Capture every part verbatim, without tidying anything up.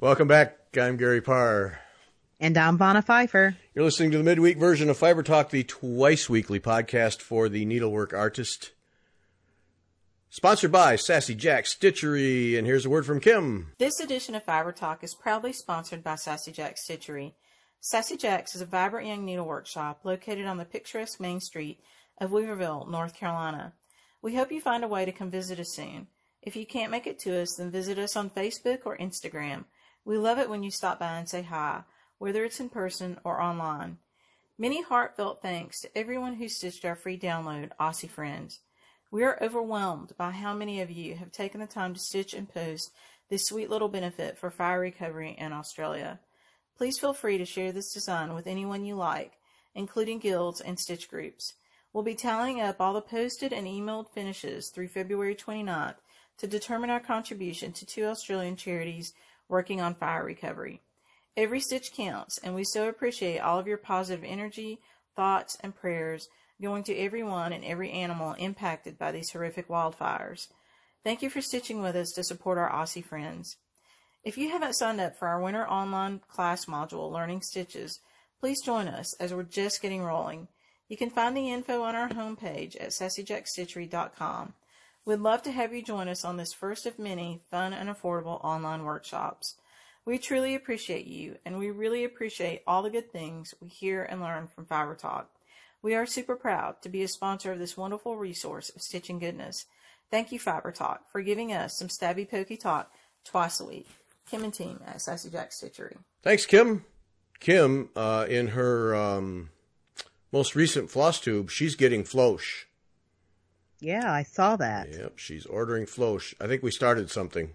Welcome back. I'm Gary Parr. And I'm Vanna Pfeiffer. You're listening to the midweek version of Fiber Talk, the twice-weekly podcast for the needlework artist. Sponsored by Sassy Jack Stitchery. And here's a word from Kim. This edition of Fiber Talk is proudly sponsored by Sassy Jack Stitchery. Sassy Jack's is a vibrant young needlework shop located on the picturesque Main Street of Weaverville, North Carolina. We hope you find a way to come visit us soon. If you can't make it to us, then visit us on Facebook or Instagram. We love it when you stop by and say hi, whether it's in person or online. Many heartfelt thanks to everyone who stitched our free download, Aussie Friends. We are overwhelmed by how many of you have taken the time to stitch and post this sweet little benefit for fire recovery in Australia. Please feel free to share this design with anyone you like, including guilds and stitch groups. We'll be tallying up all the posted and emailed finishes through February twenty-ninth to determine our contribution to two Australian charities working on fire recovery. Every stitch counts, and we so appreciate all of your positive energy, thoughts, and prayers going to everyone and every animal impacted by these horrific wildfires. Thank you for stitching with us to support our Aussie friends. If you haven't signed up for our winter online class module, Learning Stitches, please join us as we're just getting rolling. You can find the info on our homepage at sassy jack stitchery dot com. We'd love to have you join us on this first of many fun and affordable online workshops. We truly appreciate you, and we really appreciate all the good things we hear and learn from Fiber Talk. We are super proud to be a sponsor of this wonderful resource of stitching goodness. Thank you, Fiber Talk, for giving us some stabby pokey talk twice a week. Kim and team at Sassy Jack Stitchery. Thanks, Kim. Kim, uh, in her um, most recent floss tube, she's getting Floesch. Yeah, I saw that. Yep, she's ordering Floesch. I think we started something.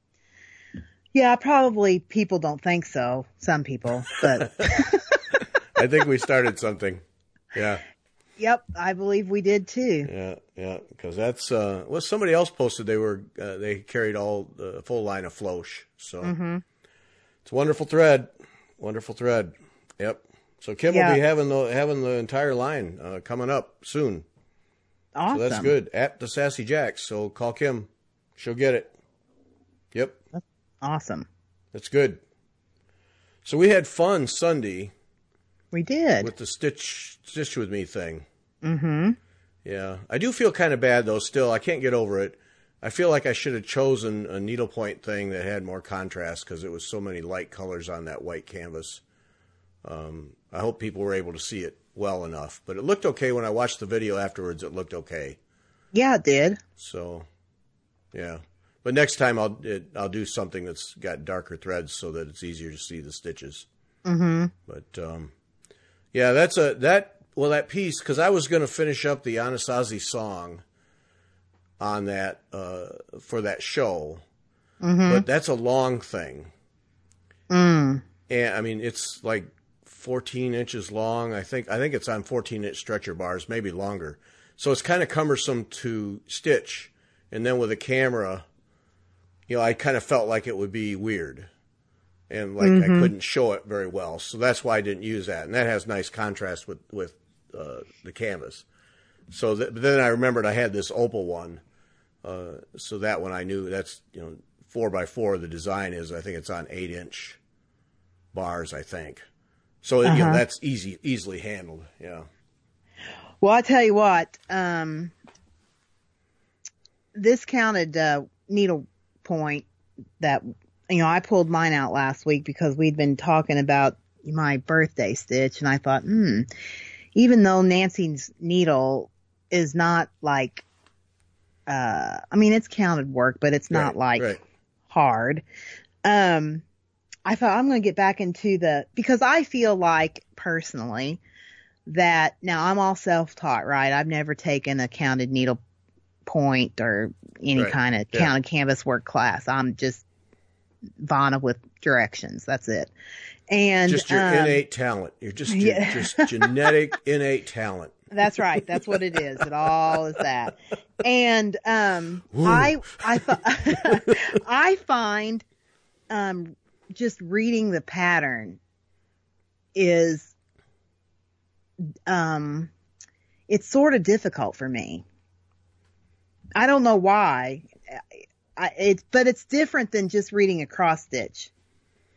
Yeah, probably people don't think so. Some people, but I think we started something. Yeah. Yep, I believe we did too. Yeah, yeah, because that's uh, well, somebody else posted they were uh, they carried all the full line of Floesch. So mm-hmm. It's a wonderful thread, wonderful thread. Yep. So Kim yeah. will be having the having the entire line uh, coming up soon. Awesome. So that's good. At the Sassy Jacks. So call Kim. She'll get it. Yep. That's awesome. That's good. So we had fun Sunday. We did. With the Stitch Stitch With Me thing. Mm-hmm. Yeah. I do feel kind of bad, though, still. I can't get over it. I feel like I should have chosen a needlepoint thing that had more contrast because it was so many light colors on that white canvas. Um, I hope people were able to see it well enough. But it looked okay when I watched the video afterwards. It looked okay. Yeah, it did. So, yeah. But next time I'll it, I'll do something that's got darker threads so that it's easier to see the stitches. Mm-hmm. But, um, yeah, that's a, that, well, that piece, because I was going to finish up the Anasazi song on that, uh, for that show. Mm-hmm. But that's a long thing. Mm. And, I mean, it's like fourteen inches long. I think I think it's on fourteen inch stretcher bars, maybe longer. So it's kind of cumbersome to stitch. And then with a camera, you know, I kind of felt like it would be weird. And like mm-hmm. I couldn't show it very well. So that's why I didn't use that. And that has nice contrast with, with uh, the canvas. So th- but then I remembered I had this opal one. Uh, so that one I knew that's, you know, four by four. The design is, I think it's on eight inch bars, I think. So, uh-huh. you know, that's easy, easily handled. Yeah. Well, I tell you what, um, this counted, uh, needle point that, you know, I pulled mine out last week because we'd been talking about my birthday stitch and I thought, hmm, even though Nancy's needle is not like, uh, I mean, it's counted work, but it's not right, like right. hard. Um, I thought I'm going to get back into the, because I feel like personally that now I'm all self-taught, right? I've never taken a counted needle point or any right. kind of yeah. counted canvas work class. I'm just Vanna with directions. That's it. And just your um, innate talent. You're just, yeah. just genetic innate talent. That's right. That's what it is. It all is that. And, um, Ooh. I, I, I find, um, just reading the pattern is, um, it's sort of difficult for me. I don't know why. I, it's, but it's different than just reading a cross stitch.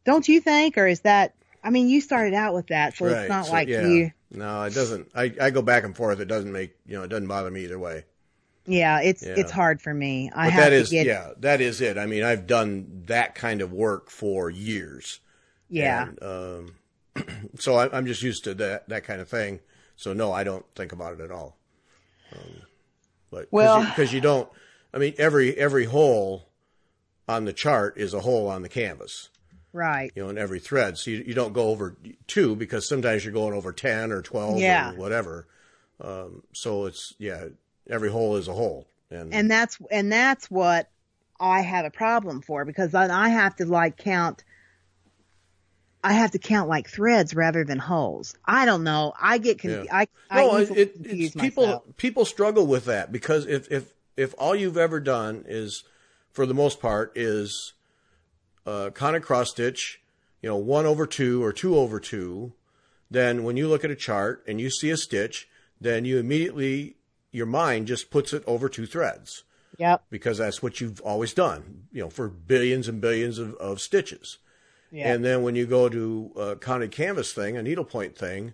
Don't you think? Or is that, I mean, you started out with that, so Right. it's not So, like yeah. you. No, it doesn't. I, I go back and forth. It doesn't make, you know, it doesn't bother me either way. Yeah, it's Yeah. it's hard for me. I But have that to is, get. yeah, that is it. I mean, I've done that kind of work for years. Yeah. And, um, so I, I'm just used to that, that kind of thing. So no, I don't think about it at all. Um, but Well- because you, you don't, I mean, every, every hole on the chart is a hole on the canvas, Right. you know, in every thread. So you, you don't go over two because sometimes you're going over ten or twelve Yeah. or whatever. Um, so it's, yeah, every hole is a hole. And, And that's and that's what I have a problem for, because then I have to like count. I have to count like threads rather than holes. I don't know. I get confused. Yeah. I, I no, easily it, confuse it's people, myself. people struggle with that because if, if, if all you've ever done is, for the most part, is uh, kind of cross stitch, you know, one over two or two over two, then when you look at a chart and you see a stitch, then you immediately, your mind just puts it over two threads Yep. because that's what you've always done, you know, for billions and billions of, of stitches. Yeah. And then when you go to a counted canvas thing, a needlepoint thing,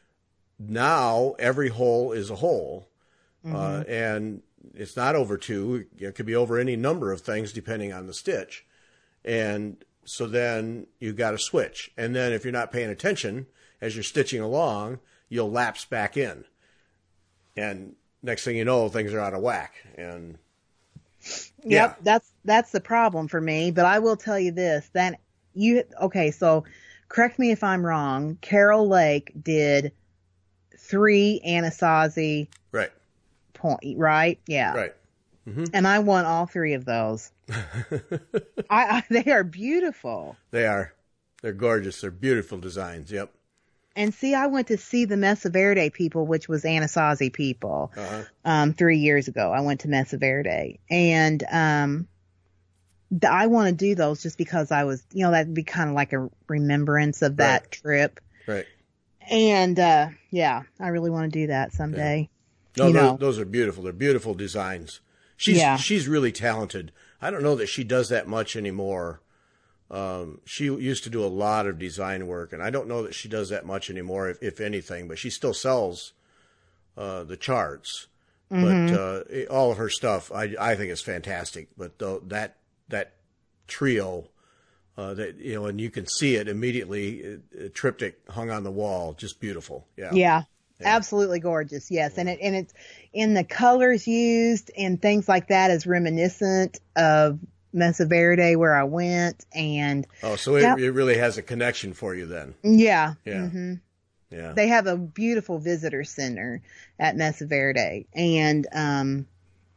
now every hole is a hole. Mm-hmm. Uh, and it's not over two. It could be over any number of things depending on the stitch. And so then you got to switch. And then if you're not paying attention as you're stitching along, you'll lapse back in. And next thing you know, things are out of whack. And Yep, yeah. that's that's the problem for me. But I will tell you this: that you okay? So, correct me if I'm wrong. Carol Lake did three Anasazi Right. point, right? Yeah, Right. and I won all three of those. I, I they are beautiful. They are. They're gorgeous. They're beautiful designs. Yep. And see, I went to see the Mesa Verde people, which was Anasazi people, Uh-huh. um, three years ago. I went to Mesa Verde, and um, th- I want to do those just because I was, you know, that'd be kind of like a remembrance of that Right. trip. Right. And uh, yeah, I really want to do that someday. No, You those, know. those are beautiful. They're beautiful designs. She's Yeah. she's really talented. I don't know that she does that much anymore. Um, she used to do a lot of design work, and I don't know that she does that much anymore, if, if anything. But she still sells uh, the charts. Mm-hmm. But uh, it- all of her stuff, I, I think is fantastic. But though that that trio, uh, that you know, and you can see it immediately. A triptych hung on the wall, just beautiful. Yeah. Yeah. Absolutely gorgeous. Yes. And it, and it's in the colors used and things like that is reminiscent of Mesa Verde where I went. And Oh, so it, Yep. it really has a connection for you then. yeah. Yeah. hmm Yeah. They have a beautiful visitor center at Mesa Verde, and um,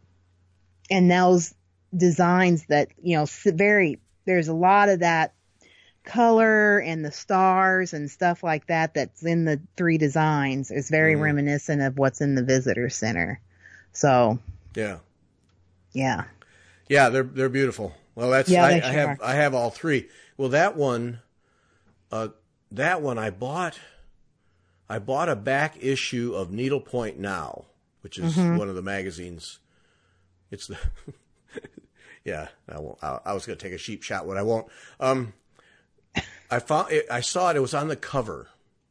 and those designs that you know, s- very there's a lot of that color and the stars and stuff like that that's in the three designs is very Mhm. reminiscent of what's in the visitor center. So Yeah. yeah, Yeah, they're they're beautiful. Well, that's Yeah, I, they I sure have are. I have all three. Well, that one, uh, that one I bought. I bought a back issue of Needlepoint Now, which is Mm-hmm. one of the magazines. It's the yeah. I won't. I, I was going to take a cheap shot, but I won't. Um, I found it, I saw it. It was on the cover,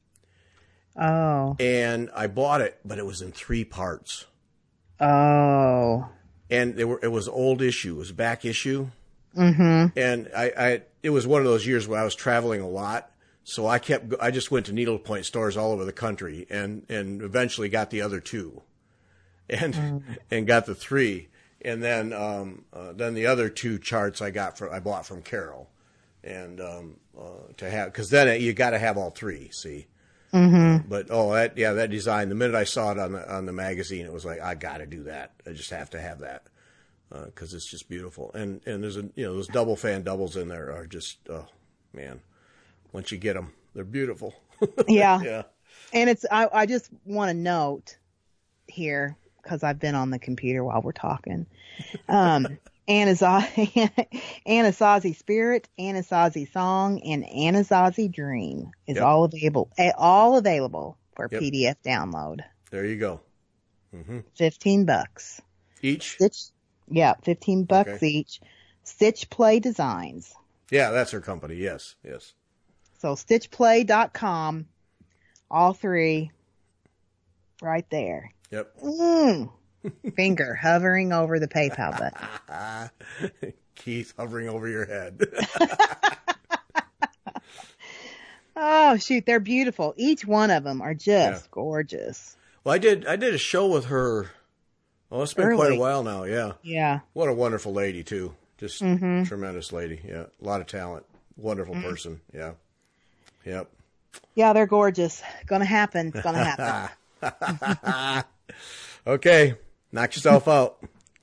oh and I bought it, but it was in three parts. oh And they were it was old issue, it was back issue. mm-hmm. And I, I, it was one of those years where I was traveling a lot. So I kept, I just went to needlepoint stores all over the country and, and eventually got the other two and, and got the three. And then, um, uh, then the other two charts I got from, I bought from Carol and, um, uh, to have, cause then you got to have all three, see? Mm-hmm. But, oh, that, yeah, that design, the minute I saw it on the, on the magazine, it was like, I got to do that. I just have to have that. Uh, cause it's just beautiful. And, and there's a, you know, those double fan doubles in there are just, oh man, once you get them, they're beautiful. Yeah. Yeah. And it's, I, I just want to note here, because I've been on the computer while we're talking. Um, Anasazi, Anasazi Spirit, Anasazi Song, and Anasazi Dream is Yep. all available, eh, all available for Yep. P D F download. There you go. hmm Fifteen bucks. Each. Stitch, yeah, fifteen bucks Okay. each. Stitch Play Designs. Yeah, that's her company. Yes, yes. So stitch play dot com, all three, right there. Yep. Mm. Finger hovering over the PayPal button. Keith hovering over your head. Oh, shoot, they're beautiful. Each one of them are just Yeah. gorgeous. Well, I did I did a show with her. Oh, it's been Early. quite a while now. Yeah. Yeah. What a wonderful lady too. Just Mm-hmm. tremendous lady. Yeah. A lot of talent. Wonderful Mm-hmm. person. Yeah. Yep. Yeah, they're gorgeous. Gonna happen. It's gonna happen. Okay. Knock yourself out.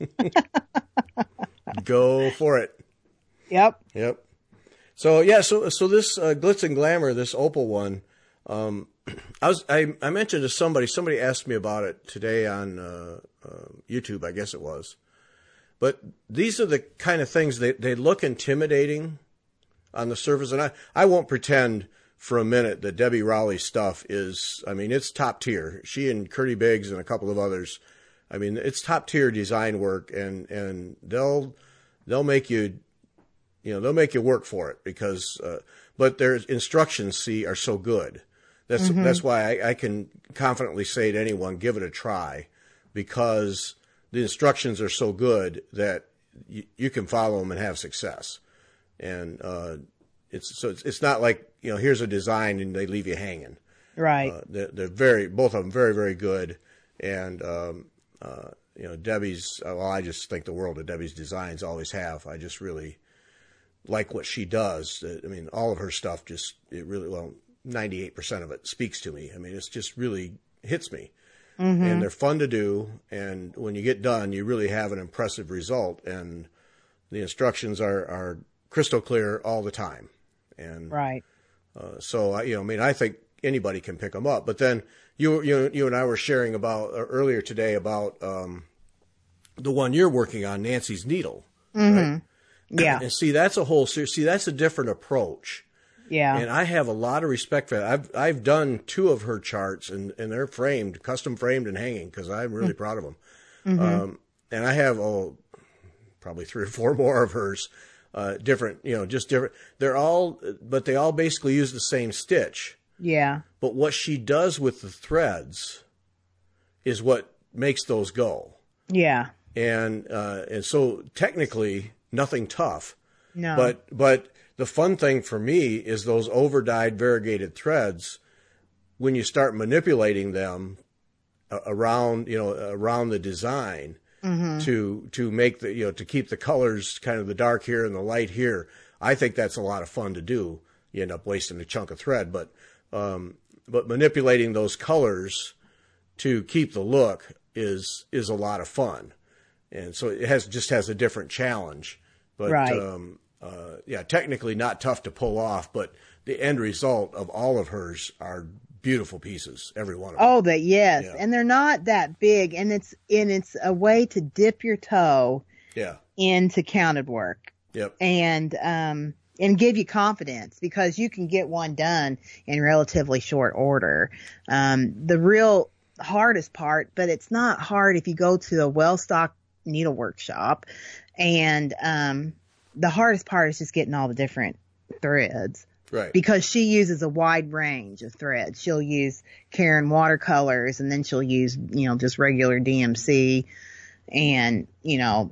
Go for it. Yep. Yep. So yeah, so so this uh, Glitz and Glamour, this Opal one, um, I was I, I mentioned to somebody. Somebody asked me about it today on uh, uh, YouTube, I guess it was. But these are the kind of things they they look intimidating on the surface, and I I won't pretend for a minute that Debbie Rowley's stuff is. I mean, it's top tier. She and Curdy Biggs and a couple of others. I mean, it's top tier design work, and and they'll they'll make you. You know, they'll make you work for it because, uh, but their instructions, see, are so good. That's mm-hmm. that's why I, I can confidently say to anyone, give it a try, because the instructions are so good that you, you can follow them and have success. And uh, it's so it's, it's not like, you know, here's a design and they leave you hanging. Right. Uh, they're, they're very, both of them very, very good. And um, uh, you know, Debbie's. Well, I just think the world of Debbie's designs, always have. I just really like what she does. I mean, all of her stuff just, it really, well, ninety-eight percent of it speaks to me. I mean, it's just really hits me. Mm-hmm. And they're fun to do. And when you get done, you really have an impressive result. And the instructions are, are crystal clear all the time. And right. Uh, so, I, you know, I mean, I think anybody can pick them up. But then you, you, you and I were sharing about, uh, earlier today about um, the one you're working on, Nancy's Needle. Mm-hmm. Right? Yeah. And see, that's a whole, see, that's a different approach. Yeah. And I have a lot of respect for that. I've, I've done two of her charts and, and they're framed, custom framed and hanging because I'm really mm-hmm. proud of them. Mm-hmm. Um, and I have, oh, probably three or four more of hers, uh, different, you know, just different. They're all, but they all basically use the same stitch. Yeah. But what she does with the threads is what makes those go. Yeah. And, uh, and so technically, nothing tough. No. But but the fun thing for me is those over-dyed variegated threads. When you start manipulating them around, you know, around the design mm-hmm. to to make the, you know, to keep the colors kind of the dark here and the light here, I think that's a lot of fun to do. You end up wasting a chunk of thread, but um, but manipulating those colors to keep the look is is a lot of fun. And so it has just has a different challenge. But, right. um, uh, yeah, technically not tough to pull off, but the end result of all of hers are beautiful pieces, every one of them. Oh, that yes. Yeah. And they're not that big, and it's, and it's a way to dip your toe yeah. into counted work. Yep. And, um, and give you confidence because you can get one done in relatively short order. Um, the real hardest part, but it's not hard if you go to a well-stocked needle workshop. And um, the hardest part is just getting all the different threads. Right. Because she uses a wide range of threads. She'll use Caron watercolors, and then she'll use, you know, just regular D M C and, you know,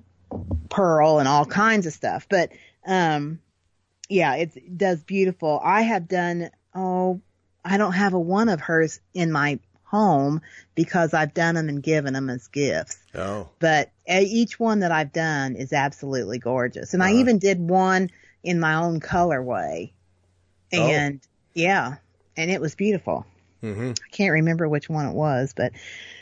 pearl and all kinds of stuff. But, um, yeah, it's, it does beautiful. I have done, oh, I don't have a one of hers in my home because I've done them and given them as gifts. Oh. But each one that I've done is absolutely gorgeous. And uh-huh. I even did one in my own colorway. And oh. yeah, and it was beautiful. Mm-hmm. I can't remember which one it was, but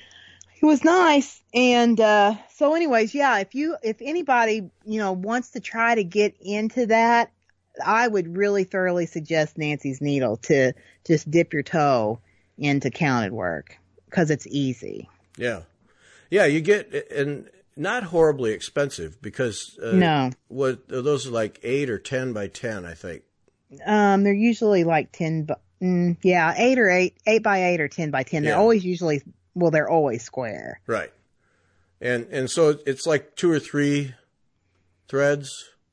it was nice. And, uh, so anyways, yeah, if you, if anybody, you know, wants to try to get into that, I would really thoroughly suggest Nancy's Needle to just dip your toe into counted work because it's easy. Yeah. Yeah. You get, and not horribly expensive because, uh, no, what those are like eight or ten by ten, I think. Um, they're usually like ten, mm, yeah, eight or eight, eight by eight or ten by ten. They're yeah. always usually, well, they're always square. Right. And, and so it's like two or three threads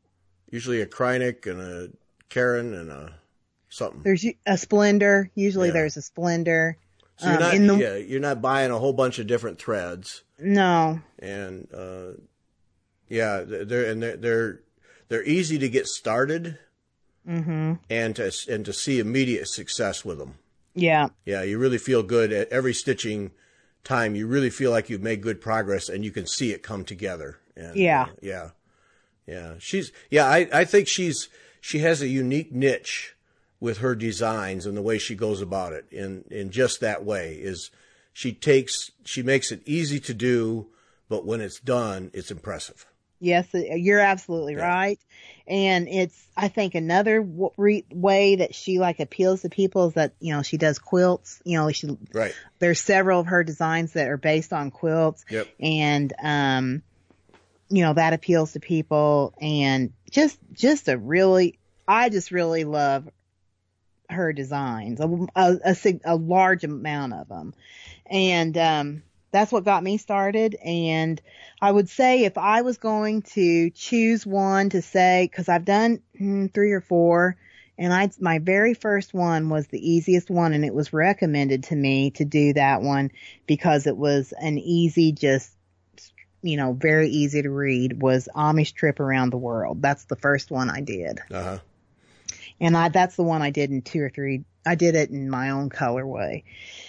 usually a Krynic and a Karen and a something. There's a Splendor. Usually Yeah. there's a Splendor. So you're Um, not, in the- yeah, you're not buying a whole bunch of different threads. No. And, uh, yeah, they're, and they're, they're, they're easy to get started Mm-hmm. and to, and to see immediate success with them. Yeah. Yeah, you really feel good at every stitching time. You really feel like you've made good progress and you can see it come together. And, Yeah. uh, yeah. Yeah. She's, yeah, I, I think she's, she has a unique niche with her designs and the way she goes about it in, in just that way is she takes, she makes it easy to do, but when it's done, it's impressive. Yes, you're absolutely Yeah. right. And it's, I think another w- re- way that she like appeals to people is that, you know, she does quilts, you know, she, Right. there's several of her designs that are based on quilts. Yep. And, um, you know, that appeals to people and just, just a really, I just really love her designs, a, a, a, sig- a large amount of them. And, um, that's what got me started. And I would say if I was going to choose one to say, cause I've done hmm, three or four and I, my very first one was the easiest one and it was recommended to me to do that one because it was an easy, just, you know, very easy to read was Amish Trip Around the World. That's the first one I did. Uh-huh. And I, that's the one I did in two or three. I did it in my own colorway.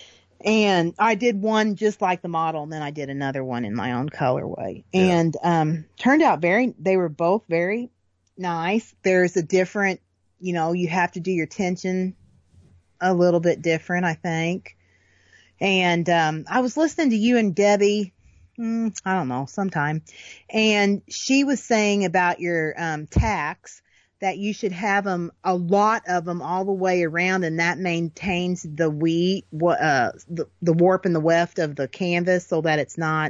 And I did one just like the model, and then I did another one in my own colorway. Yeah. And um turned out very, they were both very nice. There's a different, you know, you have to do your tension a little bit different, I think. And um I was listening to you and Debbie, mm, I don't know, sometime, and she was saying about your um tacks, that you should have them, a lot of them all the way around, and that maintains the we, uh, the, the warp and the weft of the canvas so that it's not,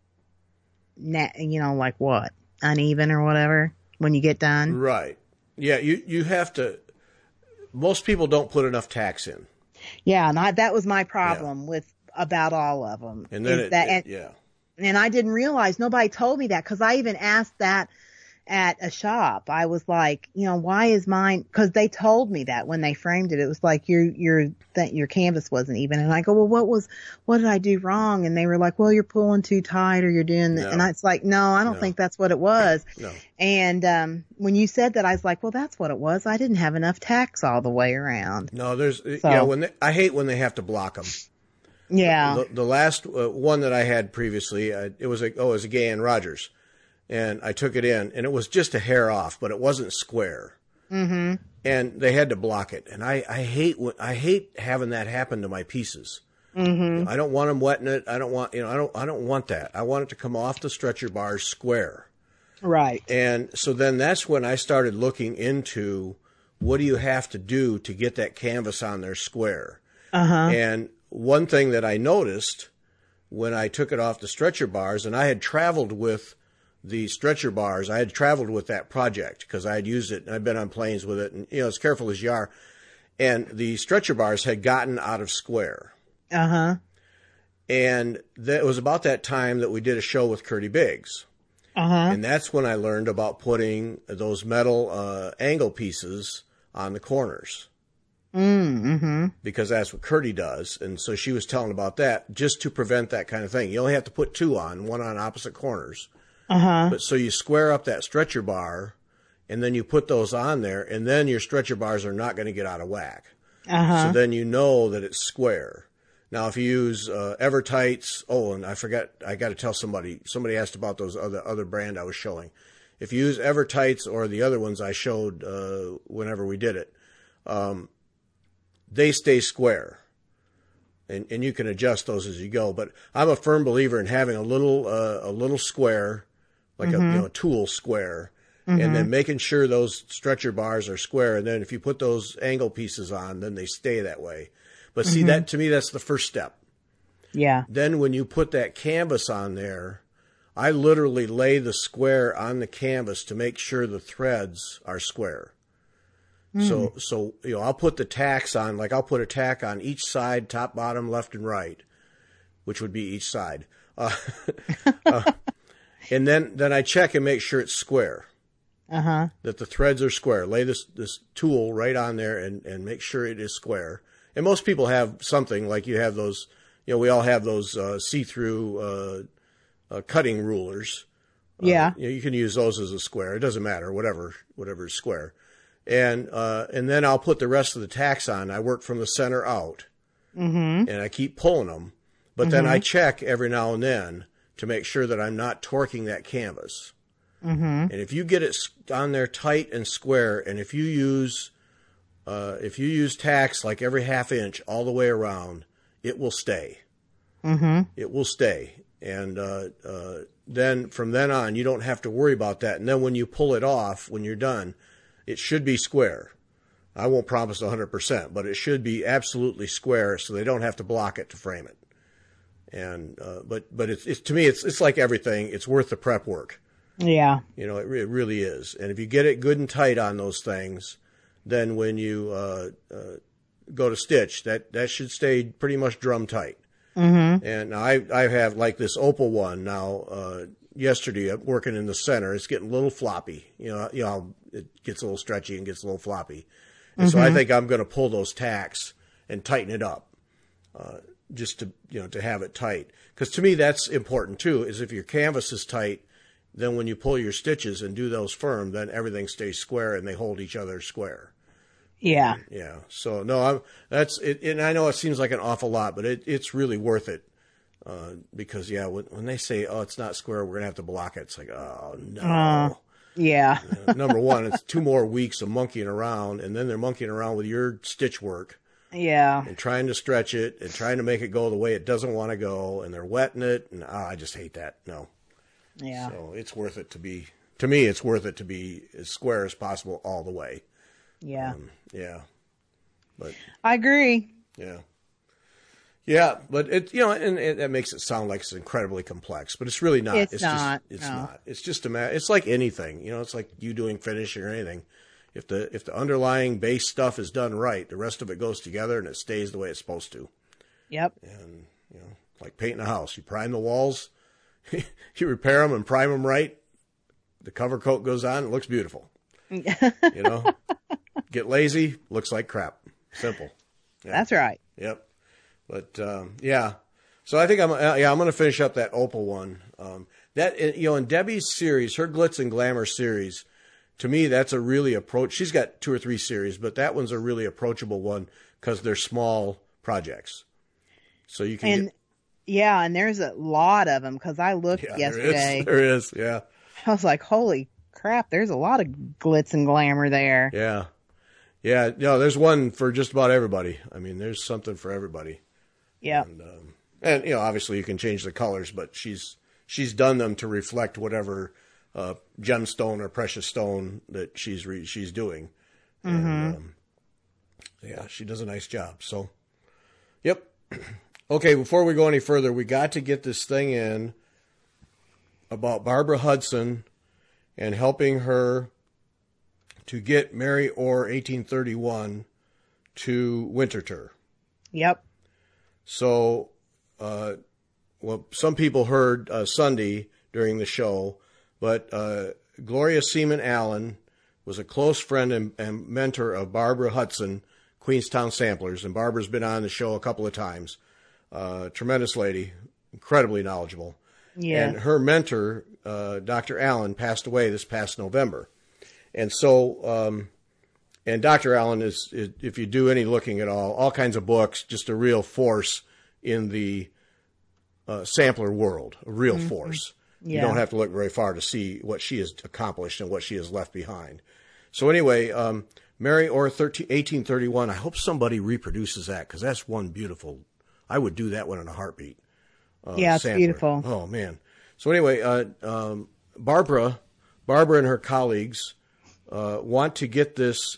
na- you know, like what, uneven or whatever when you get done. Right. Yeah, you, you have to, most people don't put enough tacks in. Yeah, and I, that was my problem with about all of them. And then is it, that, it- and, yeah. and I didn't realize, nobody told me that, because I even asked that at a shop. I was like, you know, why is mine? Because they told me that when they framed it, it was like your your th- your canvas wasn't even. And I go, well, what was what did I do wrong? And they were like, well, you're pulling too tight, or you're doing. No. And I, it's like, no, I don't No. think that's what it was. No. And um when you said that, I was like, well, that's what it was. I didn't have enough tacks all the way around. No, there's, So- yeah, when they, I hate when they have to block them. Yeah. The, the last uh, one that I had previously, uh, it was a, oh, it was a Gay Ann Rogers. And I took it in, and it was just a hair off, but it wasn't square. Mm-hmm. And they had to block it. And I, I hate when, I hate having that happen to my pieces. Mm-hmm. I don't want them wetting it. I don't want, you know, I don't, I don't want that. I want it to come off the stretcher bars square. Right. And so then that's when I started looking into what do you have to do to get that canvas on there square. Uh-huh. And one thing that I noticed when I took it off the stretcher bars, and I had traveled with the stretcher bars, I had traveled with that project because I had used it and I've been on planes with it, and you know, as careful as you are. And the stretcher bars had gotten out of square. Uh-huh. And that, it was about that time that we did a show with Curdy Biggs. Uh-huh. And that's when I learned about putting those metal uh, angle pieces on the corners. Mm-hmm. Because that's what Curdy does. And so she was telling about that just to prevent that kind of thing. You only have to put two on, one on opposite corners. Uh-huh. But so you square up that stretcher bar, and then you put those on there, and then your stretcher bars are not going to get out of whack. Uh-huh. So then you know that it's square. Now, if you use uh, Evertights, oh, and I forgot, I got to tell somebody, somebody asked about those other other brand I was showing. If you use Evertights or the other ones I showed uh, whenever we did it, um, they stay square. And and you can adjust those as you go. But I'm a firm believer in having a little uh, a little square, like Mm-hmm. a you know tool square, Mm-hmm. and then making sure those stretcher bars are square. And then if you put those angle pieces on, then they stay that way. But see, Mm-hmm. that to me, that's the first step. Yeah. Then when you put that canvas on there, I literally lay the square on the canvas to make sure the threads are square. Mm. So, so, you know, I'll put the tacks on, like I'll put a tack on each side, top, bottom, left, and right, which would be each side. Uh, uh, and then, then I check and make sure it's square. Uh-huh. that the threads are square. Lay this, this tool right on there and, and make sure it is square. And most people have something like you have those, you know, we all have those uh, see-through uh, uh, cutting rulers. Yeah. Uh, you know, you can use those as a square. It doesn't matter, whatever, whatever is square. And uh, and then I'll put the rest of the tacks on. I work from the center out, Mm-hmm. and I keep pulling them. But Mm-hmm. then I check every now and then to make sure that I'm not torquing that canvas. Mm-hmm. And if you get it on there tight and square, and if you use uh, if you use tacks like every half inch all the way around, it will stay. Mm-hmm. It will stay. And uh, uh, then from then on, you don't have to worry about that. And then when you pull it off, when you're done, it should be square. I won't promise one hundred percent, but it should be absolutely square so they don't have to block it to frame it. And uh, but but it's, it's to me, it's it's like everything. It's worth the prep work. Yeah. You know, it, it really is. And if you get it good and tight on those things, then when you uh, uh, go to stitch, that, that should stay pretty much drum tight. Mm-hmm. And I I have like this opal one now. Uh, yesterday, I'm working in the center. It's getting a little floppy. You know, you know, it gets a little stretchy and gets a little floppy. And mm-hmm. so I think I'm going to pull those tacks and tighten it up, uh, just to you know to have it tight. Because to me, that's important too. Is if your canvas is tight, then when you pull your stitches and do those firm, then everything stays square and they hold each other square. Yeah. Yeah. So no, I'm, that's it. And I know it seems like an awful lot, but it, it's really worth it. Uh, because yeah, when, when they say, oh, it's not square, we're going to have to block it. It's like, oh no. Uh, yeah. You know, number one, it's two more weeks of monkeying around, and then they're monkeying around with your stitch work. Yeah. And trying to stretch it and trying to make it go the way it doesn't want to go. And they're wetting it. And oh, I just hate that. No. Yeah. So it's worth it to be, to me, it's worth it to be as square as possible all the way. Yeah. Um, yeah. But I agree. yeah. Yeah. But it, you know, and, and that makes it sound like it's incredibly complex, but it's really not. It's, it's not. Just, it's no. not. It's just a matter. It's like anything, you know, it's like you doing finishing or anything. If the, if the underlying base stuff is done right, the rest of it goes together and it stays the way it's supposed to. Yep. And, you know, like painting a house, you prime the walls, you repair them and prime them right. The cover coat goes on. It looks beautiful. You know, get lazy, looks like crap. Simple. Yeah. That's right. Yep. But, um, yeah. So I think I'm, uh, yeah, I'm going to finish up that opal one. Um, that, you know, in Debbie's series, her Glitz and Glamour series, to me, that's a really approach. She's got two or three series, but that one's a really approachable one because they're small projects. So you can and get, yeah, and there's a lot of them because I looked yeah, yesterday. There is, there is, yeah. I was like, holy crap, there's a lot of glitz and glamour there. Yeah. Yeah, no, there's one for just about everybody. I mean, there's something for everybody. Yeah. And, um, and, you know, obviously you can change the colors, but she's she's done them to reflect whatever uh, gemstone or precious stone that she's re- she's doing. Mm-hmm. And, um, yeah, she does a nice job. So, yep. Okay, before we go any further, we got to get this thing in about Barbara Hudson and helping her to get Mary Orr eighteen thirty-one to Winterthur. Yep. So, uh, well, some people heard uh, Sunday during the show, but uh, Gloria Seaman Allen was a close friend and, and mentor of Barbara Hudson, Queenstown Samplers, and Barbara's been on the show a couple of times. Uh, tremendous lady, incredibly knowledgeable. Yeah. And her mentor, uh, Doctor Allen, passed away this past November. And so, um, and Doctor Allen is, is, if you do any looking at all, all kinds of books, just a real force in the uh, sampler world, a real mm-hmm. force. Yeah. You don't have to look very far to see what she has accomplished and what she has left behind. So anyway, um, Mary Orr eighteen thirty-one, I hope somebody reproduces that because that's one beautiful, I would do that one in a heartbeat. Uh, yeah, it's sampler. beautiful. Oh, man. So anyway, uh, um, Barbara, Barbara and her colleagues uh, want to get this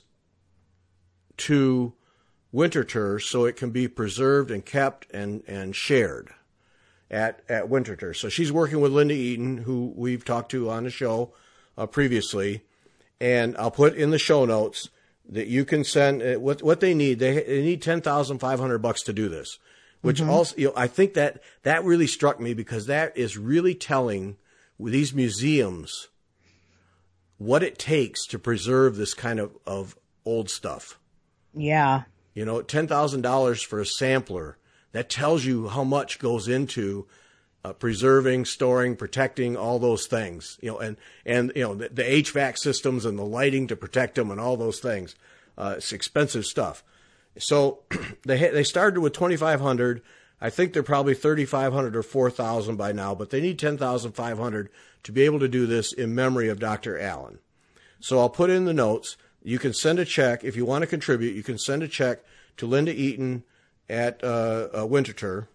to Winterthur so it can be preserved and kept and, and shared at, at Winterthur. So she's working with Linda Eaton, who we've talked to on the show uh, previously. And I'll put in the show notes that you can send uh, what what they need. They, they need ten thousand five hundred bucks to do this, which mm-hmm. also, you know, I think that that really struck me because that is really telling with these museums what it takes to preserve this kind of, of old stuff. Yeah. You know, ten thousand dollars for a sampler, that tells you how much goes into uh, preserving, storing, protecting, all those things. You know, and, and you know, the, the H V A C systems and the lighting to protect them and all those things. Uh, it's expensive stuff. So they they started with twenty-five hundred. I think they're probably thirty-five hundred or four thousand by now, but they need ten thousand five hundred to be able to do this in memory of Doctor Allen. So I'll put in the notes. You can send a check. If you want to contribute, you can send a check to Linda Eaton at uh, uh, Winterthur.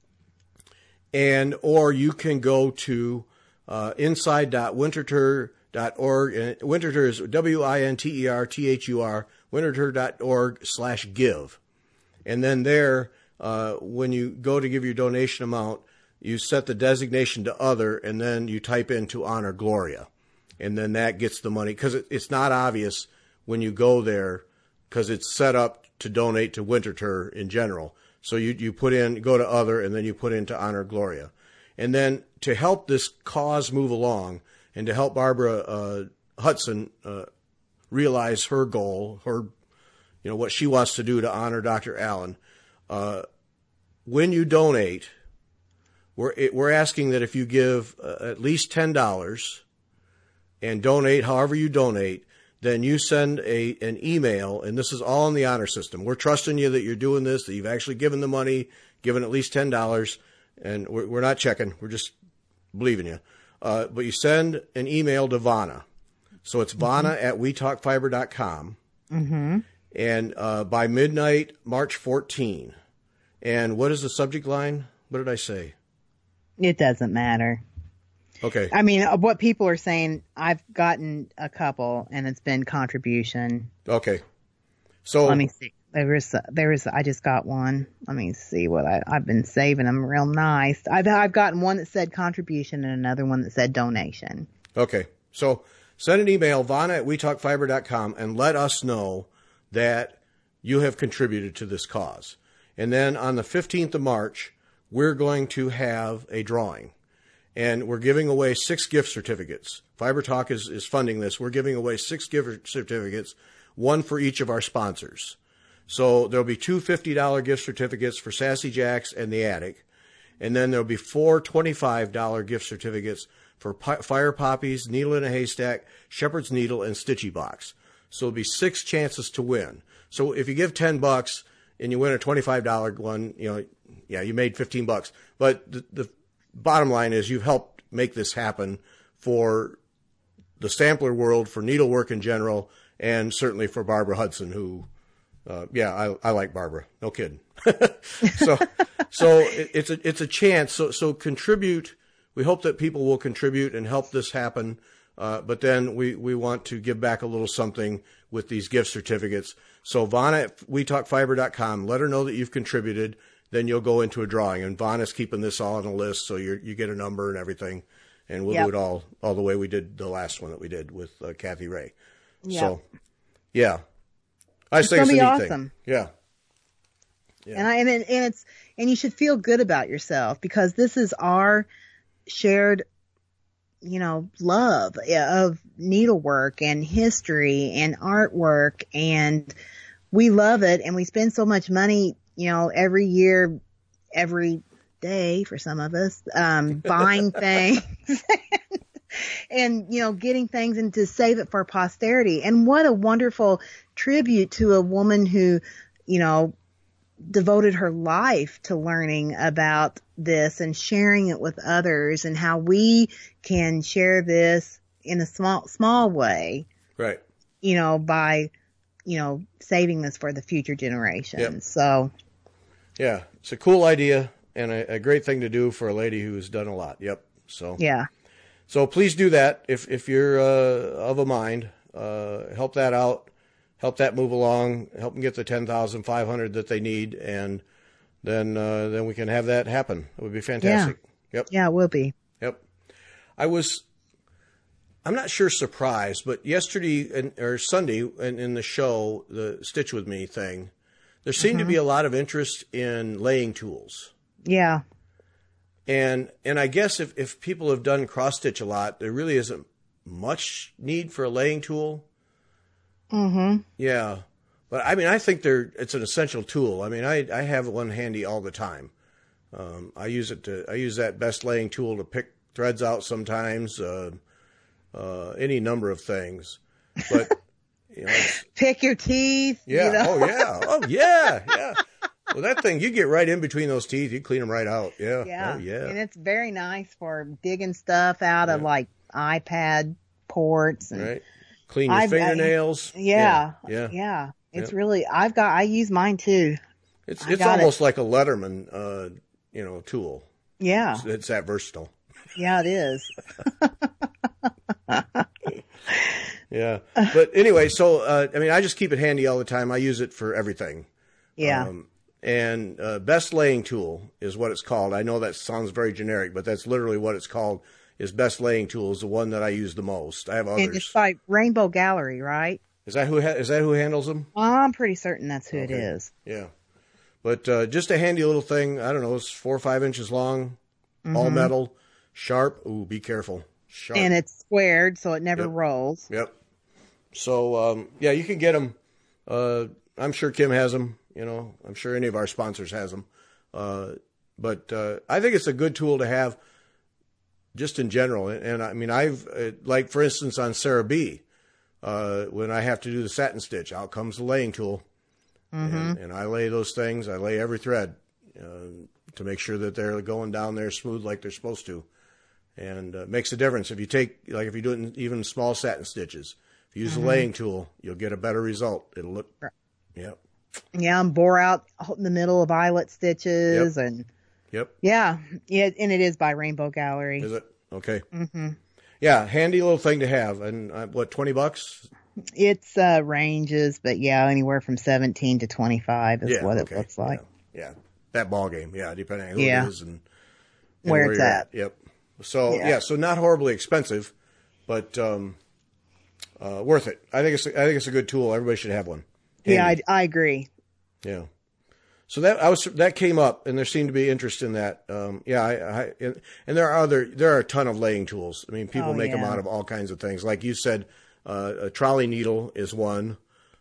And, or you can go to uh, inside dot winterthur dot org. And Winterthur is W I N T E R T H U R, winterthur dot org slash give. And then there, uh, when you go to give your donation amount, you set the designation to other, and then you type in to honor Gloria. And then that gets the money, because it, it's not obvious when you go there, because it's set up to donate to Winterthur in general. So you, you put in, go to other, and then you put in to honor Gloria. And then to help this cause move along, and to help Barbara uh, Hudson uh, realize her goal, her, you know, what she wants to do to honor Doctor Allen, uh, when you donate, we're, we're asking that if you give uh, at least ten dollars and donate however you donate, then you send a an email, and this is all in the honor system. We're trusting you that you're doing this, that you've actually given the money, given at least ten dollars, and we're, we're not checking. We're just believing you. Uh, but you send an email to Vanna. So it's Vanna mm-hmm. at we talk fiber dot com. Mm-hmm. And uh, by midnight, March fourteenth. And what is the subject line? What did I say? It doesn't matter. Okay. I mean, what people are saying, I've gotten a couple, and it's been contribution. Okay. So let me see. There is, there is. I just got one. Let me see what I, I've been saving them real nice. I've, I've gotten one that said contribution and another one that said donation. Okay. So send an email, Vanna at we talk fiber dot com, and let us know that you have contributed to this cause. And then on the fifteenth of March, we're going to have a drawing. And we're giving away six gift certificates. Fiber Talk is, is funding this. We're giving away six gift certificates, one for each of our sponsors. So there'll be two fifty dollars gift certificates for Sassy Jacks and The Attic. And then there'll be four twenty-five dollars gift certificates for P- Fire Poppies, Needle in a Haystack, Shepherd's Needle, and Stitchy Box. So there'll be six chances to win. So if you give ten bucks and you win a twenty-five dollars one, you know, yeah, you made fifteen bucks. But the, the bottom line is you've helped make this happen for the sampler world, for needlework in general, and certainly for Barbara Hudson, who, uh, yeah, I, I like Barbara. No kidding. so, so it, it's a, it's a chance. So, so contribute. We hope that people will contribute and help this happen. Uh, but then we, we want to give back a little something with these gift certificates. So Vanna at we talk fiber dot com, let her know that you've contributed. Then you'll go into a drawing, and Vanna's keeping this all on a list, so you you get a number and everything, and we'll yep. do it all all the way we did the last one that we did with uh, Kathy Ray. Yep. So, yeah, I it's think it's a be neat awesome. thing. Yeah, yeah, and I and, it, and it's and you should feel good about yourself, because this is our shared, you know, love of needlework and history and artwork, and we love it, and we spend so much money, you know, every year, every day for some of us, um, buying things and, and, you know, getting things and to save it for posterity. And what a wonderful tribute to a woman who, you know, devoted her life to learning about this and sharing it with others, and how we can share this in a small, small way. Right. You know, by, you know, saving this for the future generations. Yep. So. Yeah, it's a cool idea and a, a great thing to do for a lady who's done a lot. Yep. So yeah. So please do that if if you're uh, of a mind. Uh, help that out. Help that move along. Help them get the ten thousand five hundred that they need, and then uh, then we can have that happen. It would be fantastic. Yeah. Yep. Yeah, it will be. Yep. I was. I'm not sure surprised, but yesterday in, or Sunday in, in the show, the Stitch With Me thing, there seemed mm-hmm. to be a lot of interest in laying tools. Yeah. And and I guess if, if people have done cross stitch a lot, there really isn't much need for a laying tool. Mm-hmm. Yeah. But I mean, I think they're, it's an essential tool. I mean, I, I have one handy all the time. Um, I use it to, I use that best laying tool to pick threads out sometimes, uh, uh, any number of things. But, you know, it's, pick your teeth. yeah. You know? Oh, yeah. Oh, yeah. Yeah. Well, that thing, you get right in between those teeth. You clean them right out. Yeah. Yeah. Oh, yeah. And it's very nice for digging stuff out of Yeah. like iPad ports and Right. Clean your I've- I- fingernails. yeah, Yeah. yeah. It's Yeah. really, I've got, I use mine too. It's I it's got almost like a Letterman, uh, you know, tool. Yeah. It's, it's that versatile. Yeah, it is. Yeah. But anyway, so, uh, I mean, I just keep it handy all the time. I use it for everything. Yeah. Um, and uh, best laying tool is what it's called. I know that sounds very generic, but that's literally what it's called. Is best laying tool is the one that I use the most. I have and others. it's by Rainbow Gallery, right? Is that who ha- is that who handles them? I'm pretty certain that's who it Okay. is. Yeah. But uh, just a handy little thing. I don't know. It's four or five inches long, all metal, sharp. Ooh, be careful. Sharp. And it's squared, so it never Yep. rolls. Yep. So, um, yeah, you can get them. Uh, I'm sure Kim has them. You know, I'm sure any of our sponsors has them. Uh, but uh, I think it's a good tool to have just in general. And, and I mean, I've, uh, like, for instance, on Sarah B., uh, when I have to do the satin stitch, out comes the laying tool. And, and I lay those things. I lay every thread uh, to make sure that they're going down there smooth like they're supposed to. And uh, makes a difference. If you take, like if you do it in even small satin stitches, if you use the laying tool, you'll get a better result. It'll look, yep, Yeah, and bore out in the middle of eyelet stitches Yep. and yep. yeah, yeah, and it is by Rainbow Gallery. Is it? Okay. Mm-hmm. Yeah, handy little thing to have. And uh, what, twenty bucks? It's uh, ranges, but yeah, anywhere from seventeen to twenty-five is Yeah, what okay. it looks like. Yeah, yeah. That ball game. Yeah, depending on who Yeah. it is and, and Where it's you're at. Yep. So, Yeah. yeah, so not horribly expensive, but um, uh, worth it. I think it's I think it's a good tool. Everybody should have one. Yeah, Handy. I, I agree. Yeah. So that I was that came up, and there seemed to be interest in that. Um, yeah, I, I and, and there are other there are a ton of laying tools. I mean, people Oh, make them yeah. out of all kinds of things. Like you said, uh, a trolley needle is one.